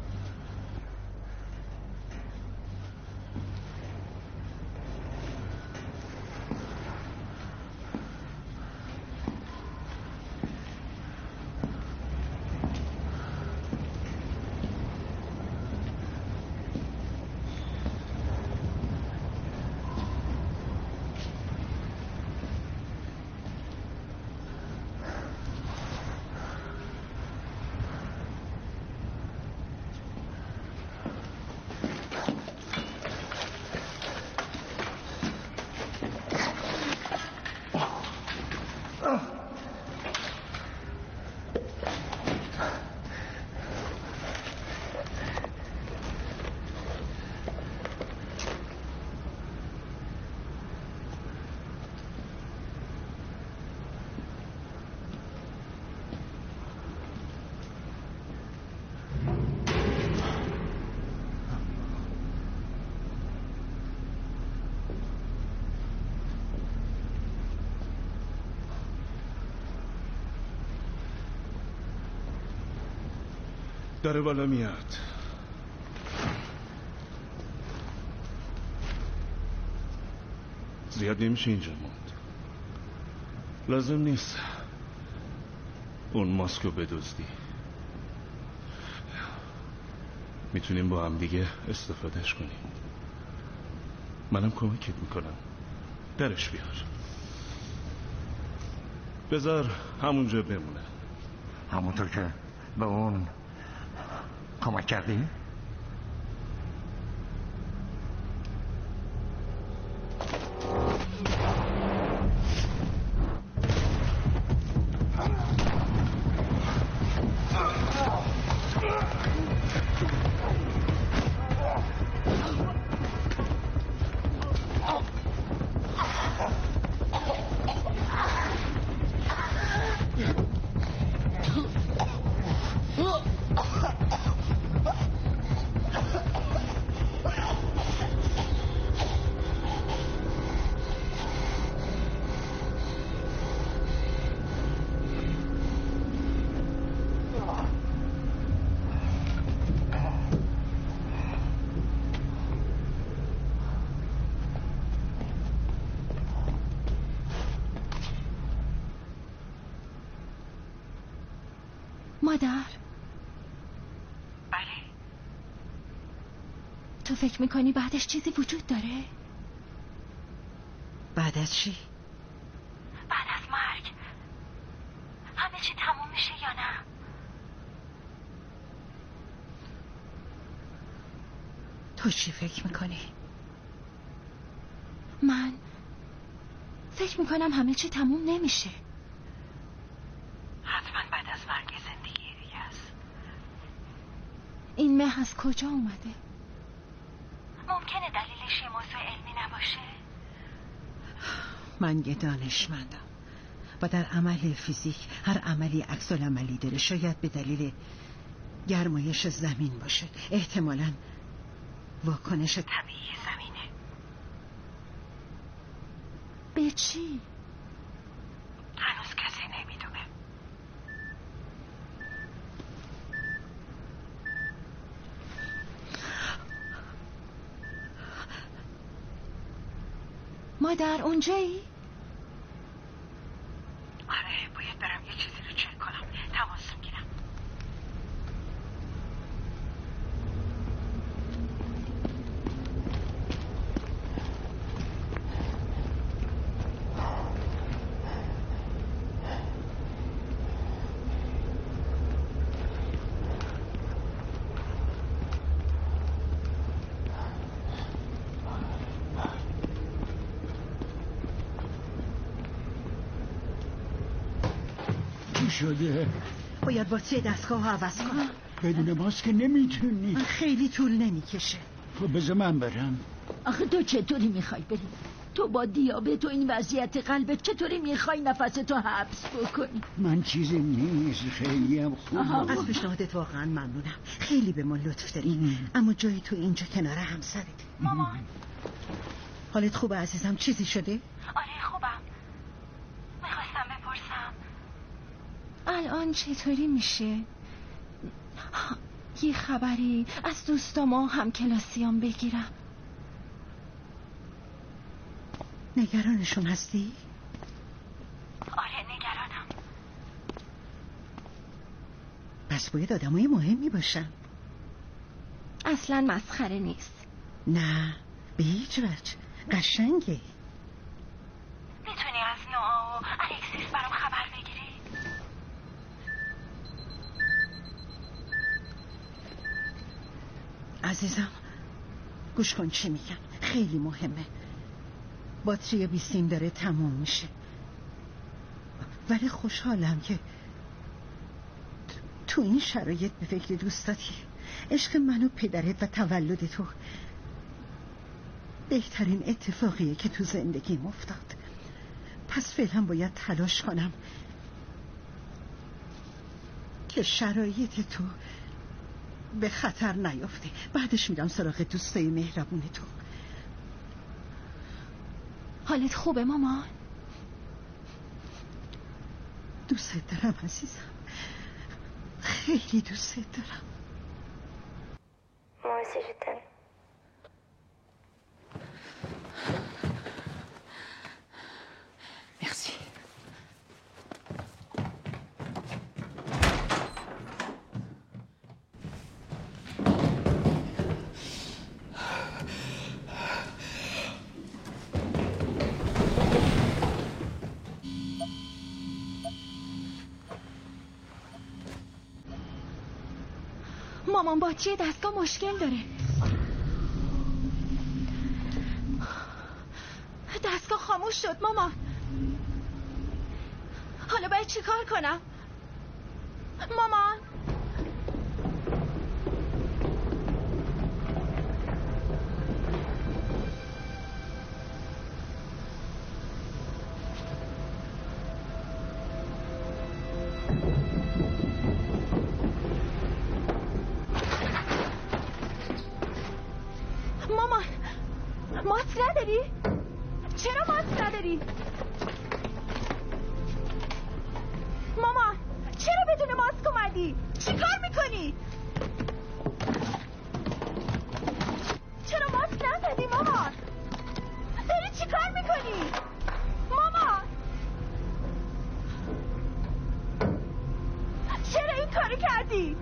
داره بالا میاد. زیاد نمیشه اینجا موند. لازم نیست اون ماسکو بدزدی. میتونیم با هم دیگه استفادهش کنیم. منم کمکت میکنم. درش بیار. بذار همونجا بمونه. همونطور که به اون کمک کردی؟ مادر. بله. تو فکر میکنی بعدش چیزی وجود داره؟ بعد از چی؟ بعد از مرگ همه چی تموم میشه یا نه؟ تو چی فکر میکنی؟ من فکر میکنم همه چی تموم نمیشه. حتما بعد از مرگ زندگی دیگه است. این مه از کجا اومده؟ ممکنه دلیلش یه موضوع علمی نباشه؟ من یه دانشمندم و در عمل فیزیک هر عملی عکس العملی داره. شاید به دلیل گرمایش زمین باشه، احتمالاً واکنش طبیعی زمینه. به چی؟ هنوز کسی نمیدونه. مادر اونجایی؟ آره باید برم یه چیزی رو چک کنم. تماس میگیرم. شده؟ باید باتری دستگاه ها عوض کنم. بدون ماسک نمیتونی. خیلی طول نمیکشه. خب بذار من برم. آخه تو چطوری میخوای بری؟ تو با دیابت و این وضعیت قلبت چطوری میخوای نفستو حبس بکنی؟ من چیزی نیست، خیلی هم خوبم. از پیشنهادت واقعا ممنونم. خیلی به ما لطف داری. اما جای تو اینجا کنار همسرت. مامان حالت خوبه عزیزم؟ چیزی شده؟ آره خوبم. میخواستم بپرسم الان چطوری میشه؟ یه خبری از دوستام و همکلاسیام بگیرم. نگرانشون هستی؟ آره نگرانم. پس باید آدمای مهمی باشن. اصلا مسخره نیست. نه به هیچ وجه قشنگه. میتونی از نوآ و الکسیس برام خبر بگیری؟ عزیزم گوش کن چی میگم، خیلی مهمه. باتری بیسیم داره تموم میشه، ولی خوشحالم که تو این شرایط به فکر دوستاتی. عشق من و پدرت و تولد تو بهترین اتفاقیه که تو زندگیم افتاد. پس فعلا باید تلاش کنم که شرایط تو به خطر نیافته. بعدش میرم سراغ دوستای مهربون تو. حالت خوبه مامان؟ دوست دارم عزیزم، خیلی دوست دارم. موسیقیتن مرسی. مامان باتری دستگاه مشکل داره. دستگاه خاموش شد مامان. حالا باید چی کار کنم؟ مامان مامان ماسک نداری؟ چرا ماسک نداری؟ مامان چرا بدون ماسک اومدی؟ چی کار میکنی؟ چرا ماسک نزدی مامان؟ داری چی کار میکنی؟ مامان چرا این کارو کردی؟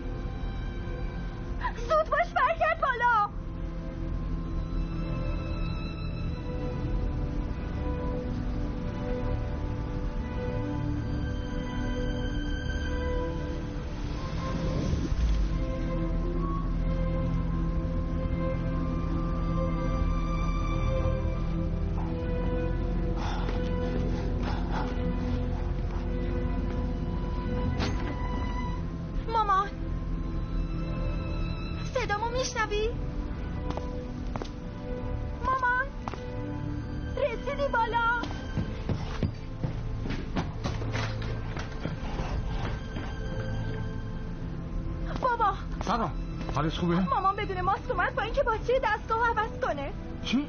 زود باش برگرد بالا. میشنوی؟ مامان رسیدی بالا؟ بابا سارا حالش خوبه؟ مامان بدون ماسک اومد با اینکه باتری دستگاه عوض کنه. چی؟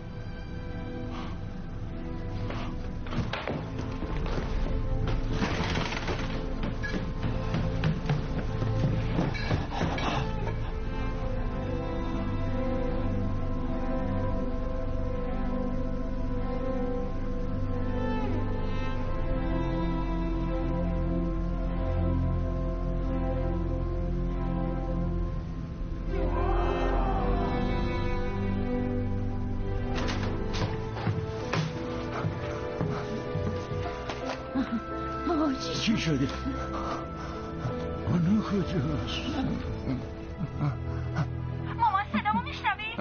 چی شده؟ آنو کجاست؟ مامان صدامو میشنوی؟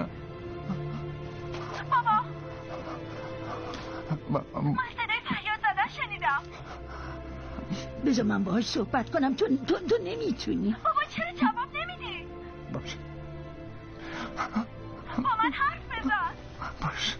بابا من صدای فریاد زدن شنیدم. بذار من باهاش صحبت کنم. تو تو, تو نمیتونی. بابا چرا جواب نمیدی؟ باشه با من حرف بزن. باشه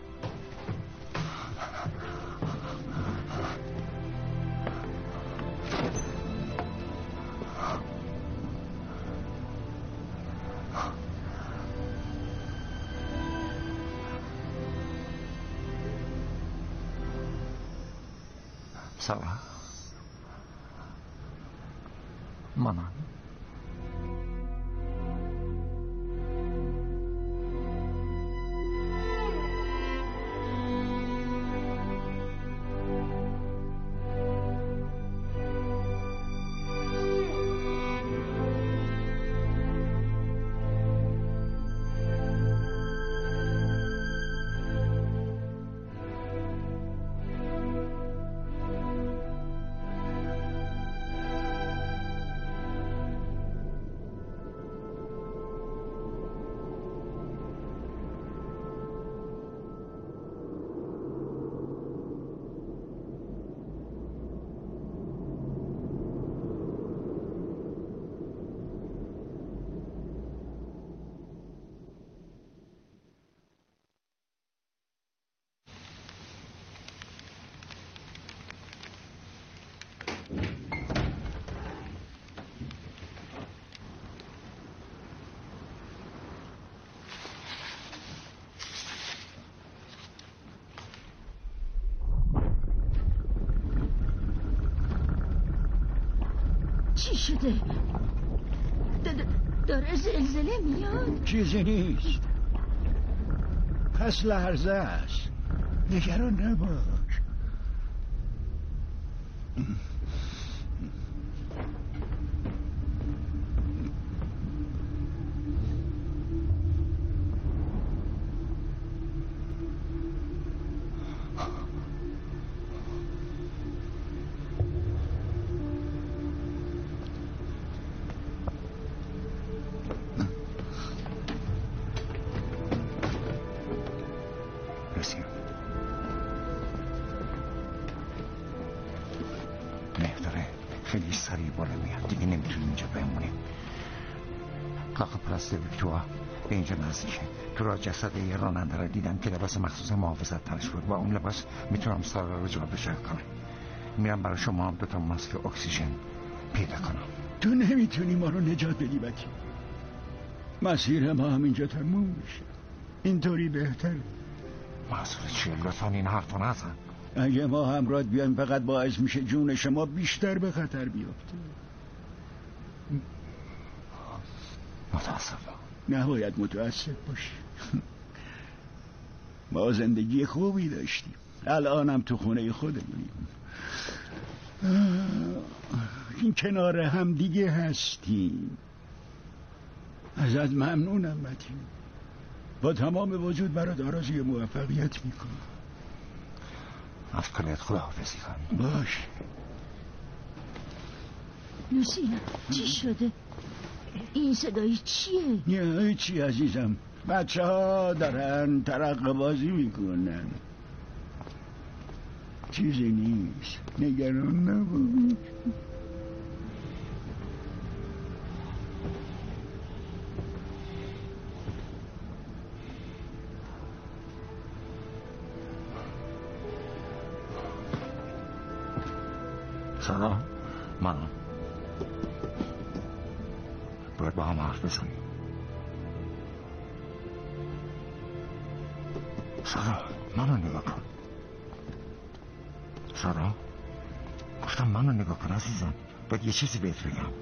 سارا مامان چی شده؟ داره زلزله میاد؟ چیزی نیست، پس لرزه است، نگران نباش. مهداره خیلی سریع بالا میاد، دیگه نمیتونیم اینجا بمونیم. کاخ پلاس ویکتوریا به اینجا نزدیکه. تو راه جسد یه راننده را دیدم که لباس مخصوص محافظت تنش بود. با اون لباس میتونم سارا رو جابجا کنم. میرم برای شما هم دوتا ماسک اکسیژن پیدا کنم. تو نمیتونی ما رو نجات بدی بکی. مسیر ما هم اینجا تموم میشه، اینطوری بهتره. مسئول چیه؟ لطفا این حرف رو نزن. اگه ما همراه بیایم فقط باعث میشه جون شما بیشتر به خطر بیفته. متاسفم. نباید متاسف باشی. ما زندگی خوبی داشتیم، الانم تو خونه خودمونیم. الان کنار هم دیگه هستیم. ازت ممنونم متین. با تمام وجود برات آرزوی موفقیت میکنم. از کلت خداحافظی کن. باش. لوسیا چی شده؟ این صدای چیه؟ نه چی عزیزم، بچه ها دارن ترقه بازی میکنن. چیزی نیست، نگران نباش. سلام، منم. باید با هم حرف بزنیم. سارا، منو نگاه کن. سارا، گفتم منو نگاه کن عزیزم. باید یه چیزی بهت بگم.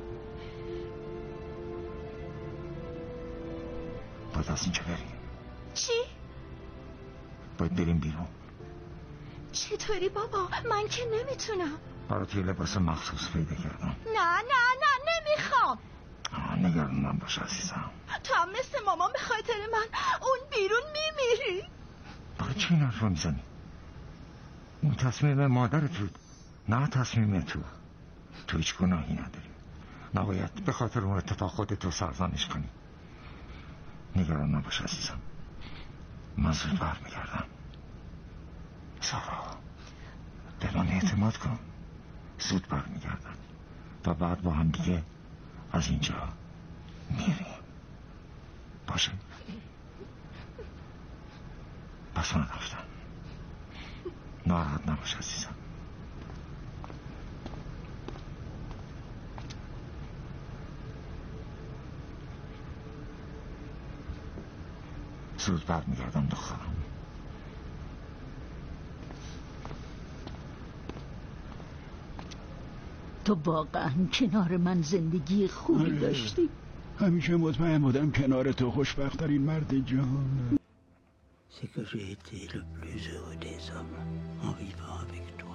باید از اینجا بریم. چی؟ باید بریم بیرون. چطوری بابا؟ من که نمیتونم. برات یه لباس مخصوص پیدا کردم. نه نه نه نمیخوام. نگران نباش عزیزم. تو هم مثل مامان به خاطر من اون بیرون میمیری. برای چی این حرف رو میزنی؟ اون تصمیم مادر تو، نه تصمیم تو. تو هیچ گناهی نداری. نباید به خاطر اون اتفاق خودتو سرزنش کنی. نگران نباش عزیزم. من زود برمیگردم. سارا، به من اعتماد کن. زود برمیگردم و بعد با هم دیگه از اینجا میریم. باشه؟ پس من رفتم. ناراحت نباش عزیزم. زود برمیگردم دخترم. تو واقعا کنار من زندگی خوبی داشتی. همیشه مطمئن بودم کنار تو خوشبخت‌ترین مرد جهان. C'est que j'ai été le plus heureux des hommes en vivant avec toi.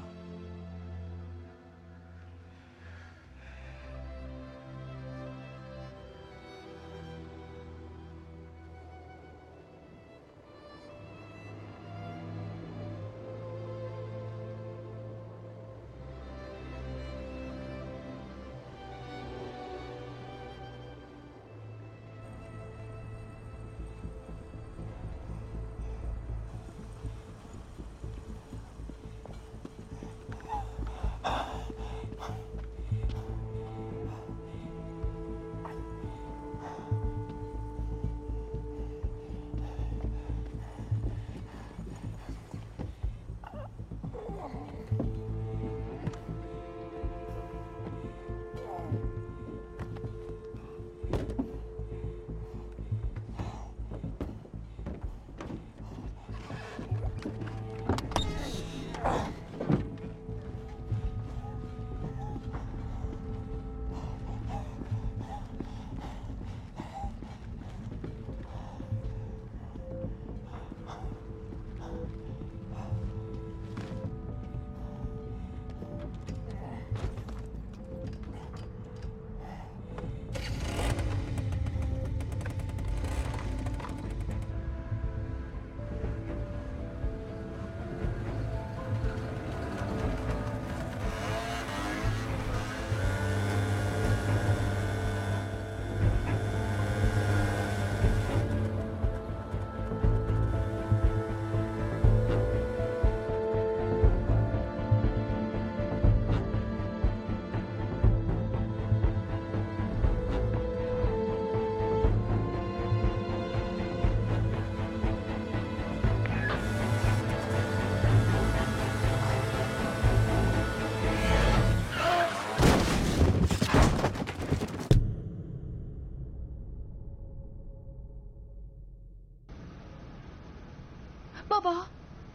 بابا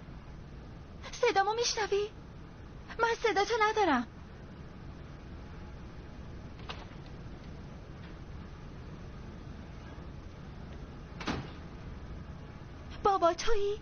صدامو میشنوی؟ من صداتو ندارم. بابا تویی؟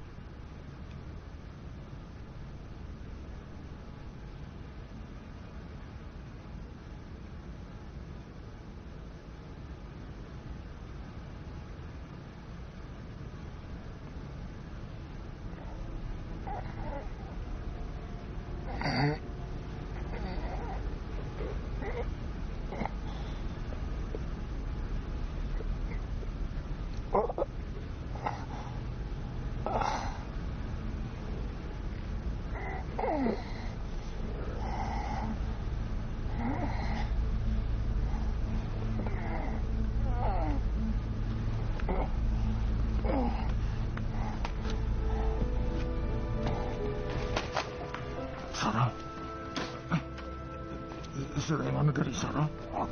صدای منو داری سارا؟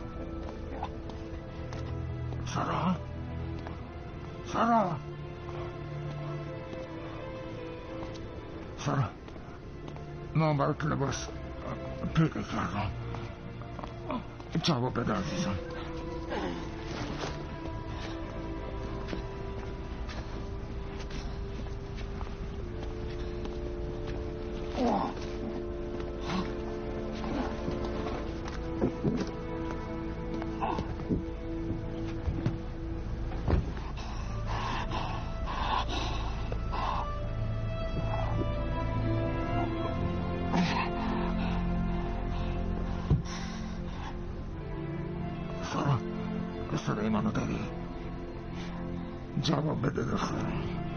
سارا؟ سارا؟ سارا من برات لباس پیدا کردم، جواب بده عزیزم. سارا صدای منو داری؟ جواب بده دخترم.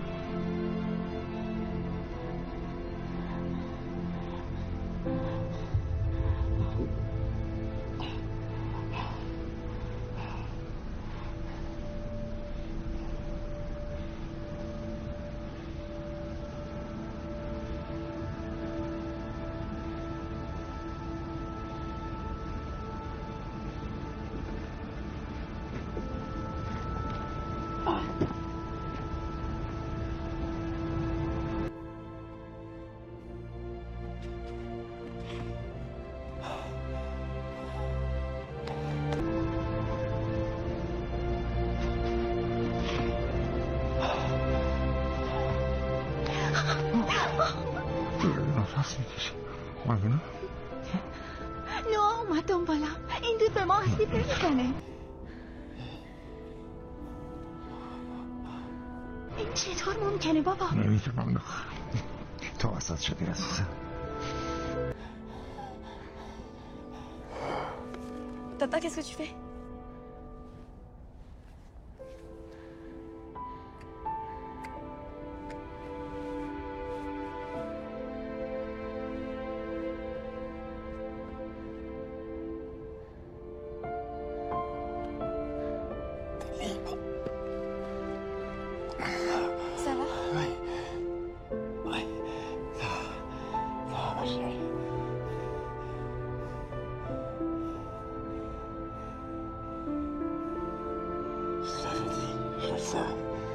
نفس میکشی مگه نه؟ نوآ اومد دنبالم. این دود به ما آسیب نمیزنه. این چطور ممکنه بابا؟ نمیتونم دختر، تو وسط شدی عزیزم. Tata, qu'est-ce que tu fais? Ça va? Oui. Oui. Ça va. Ça va, ma chérie. Je l'avais dit, je le sais.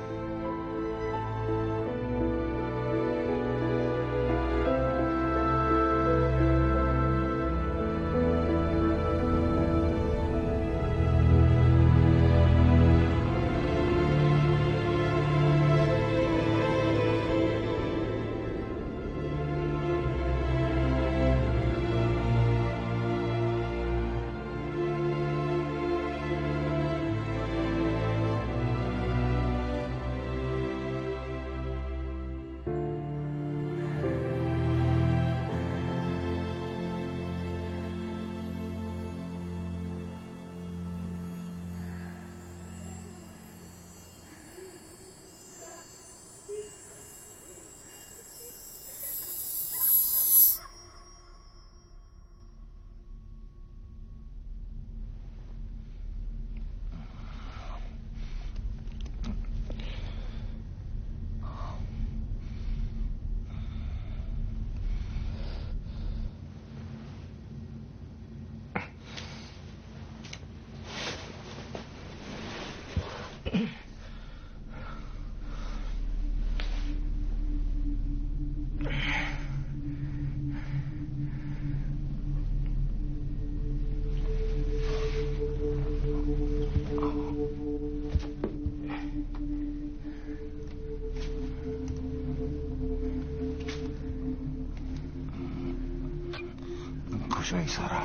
کجایی سارا؟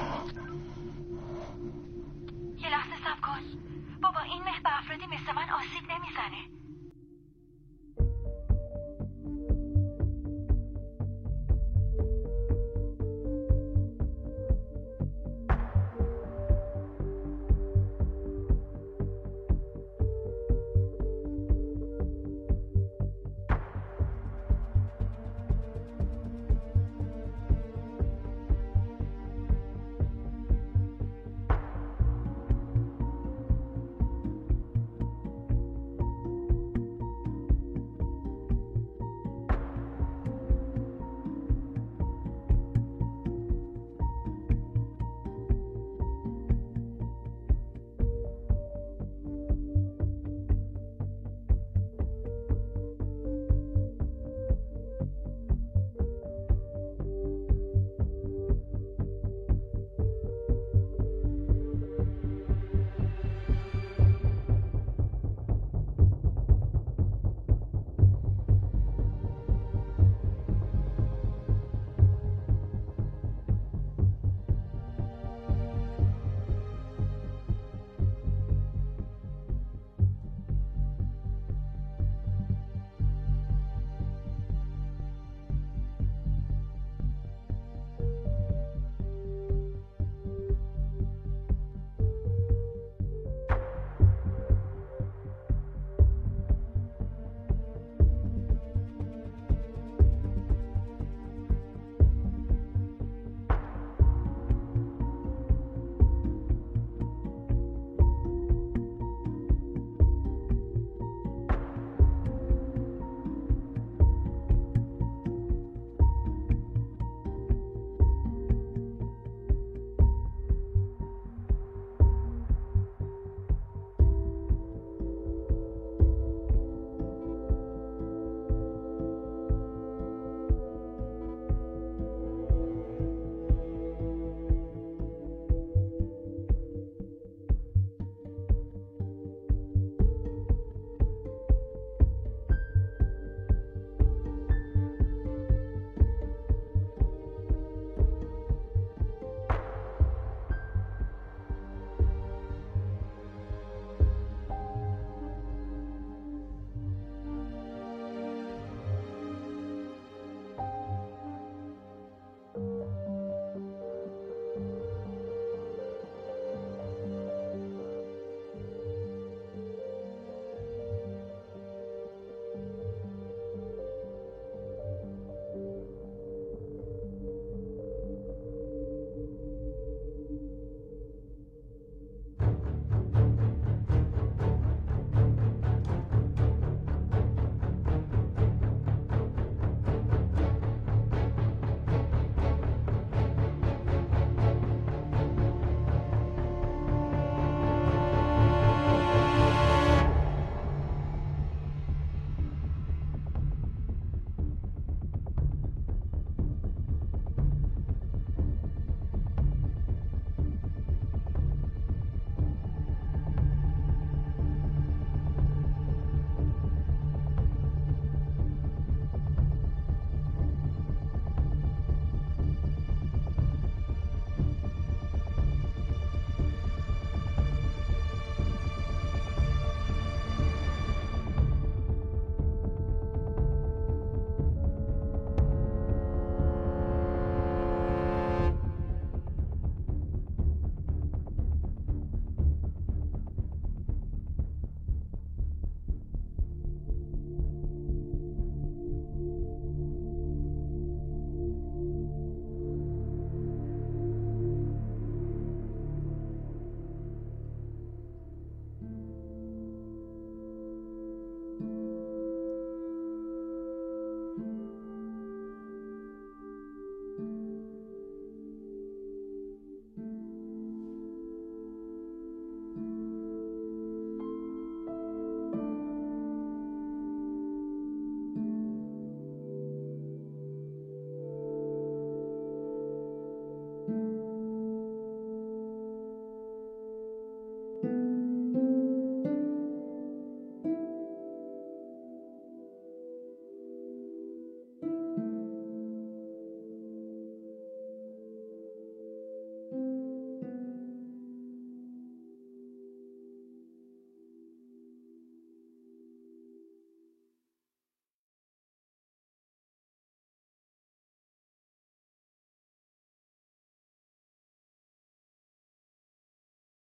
یه لحظه صبر کن بابا. این مه به افرادی مثل من آسیب نمیزنه.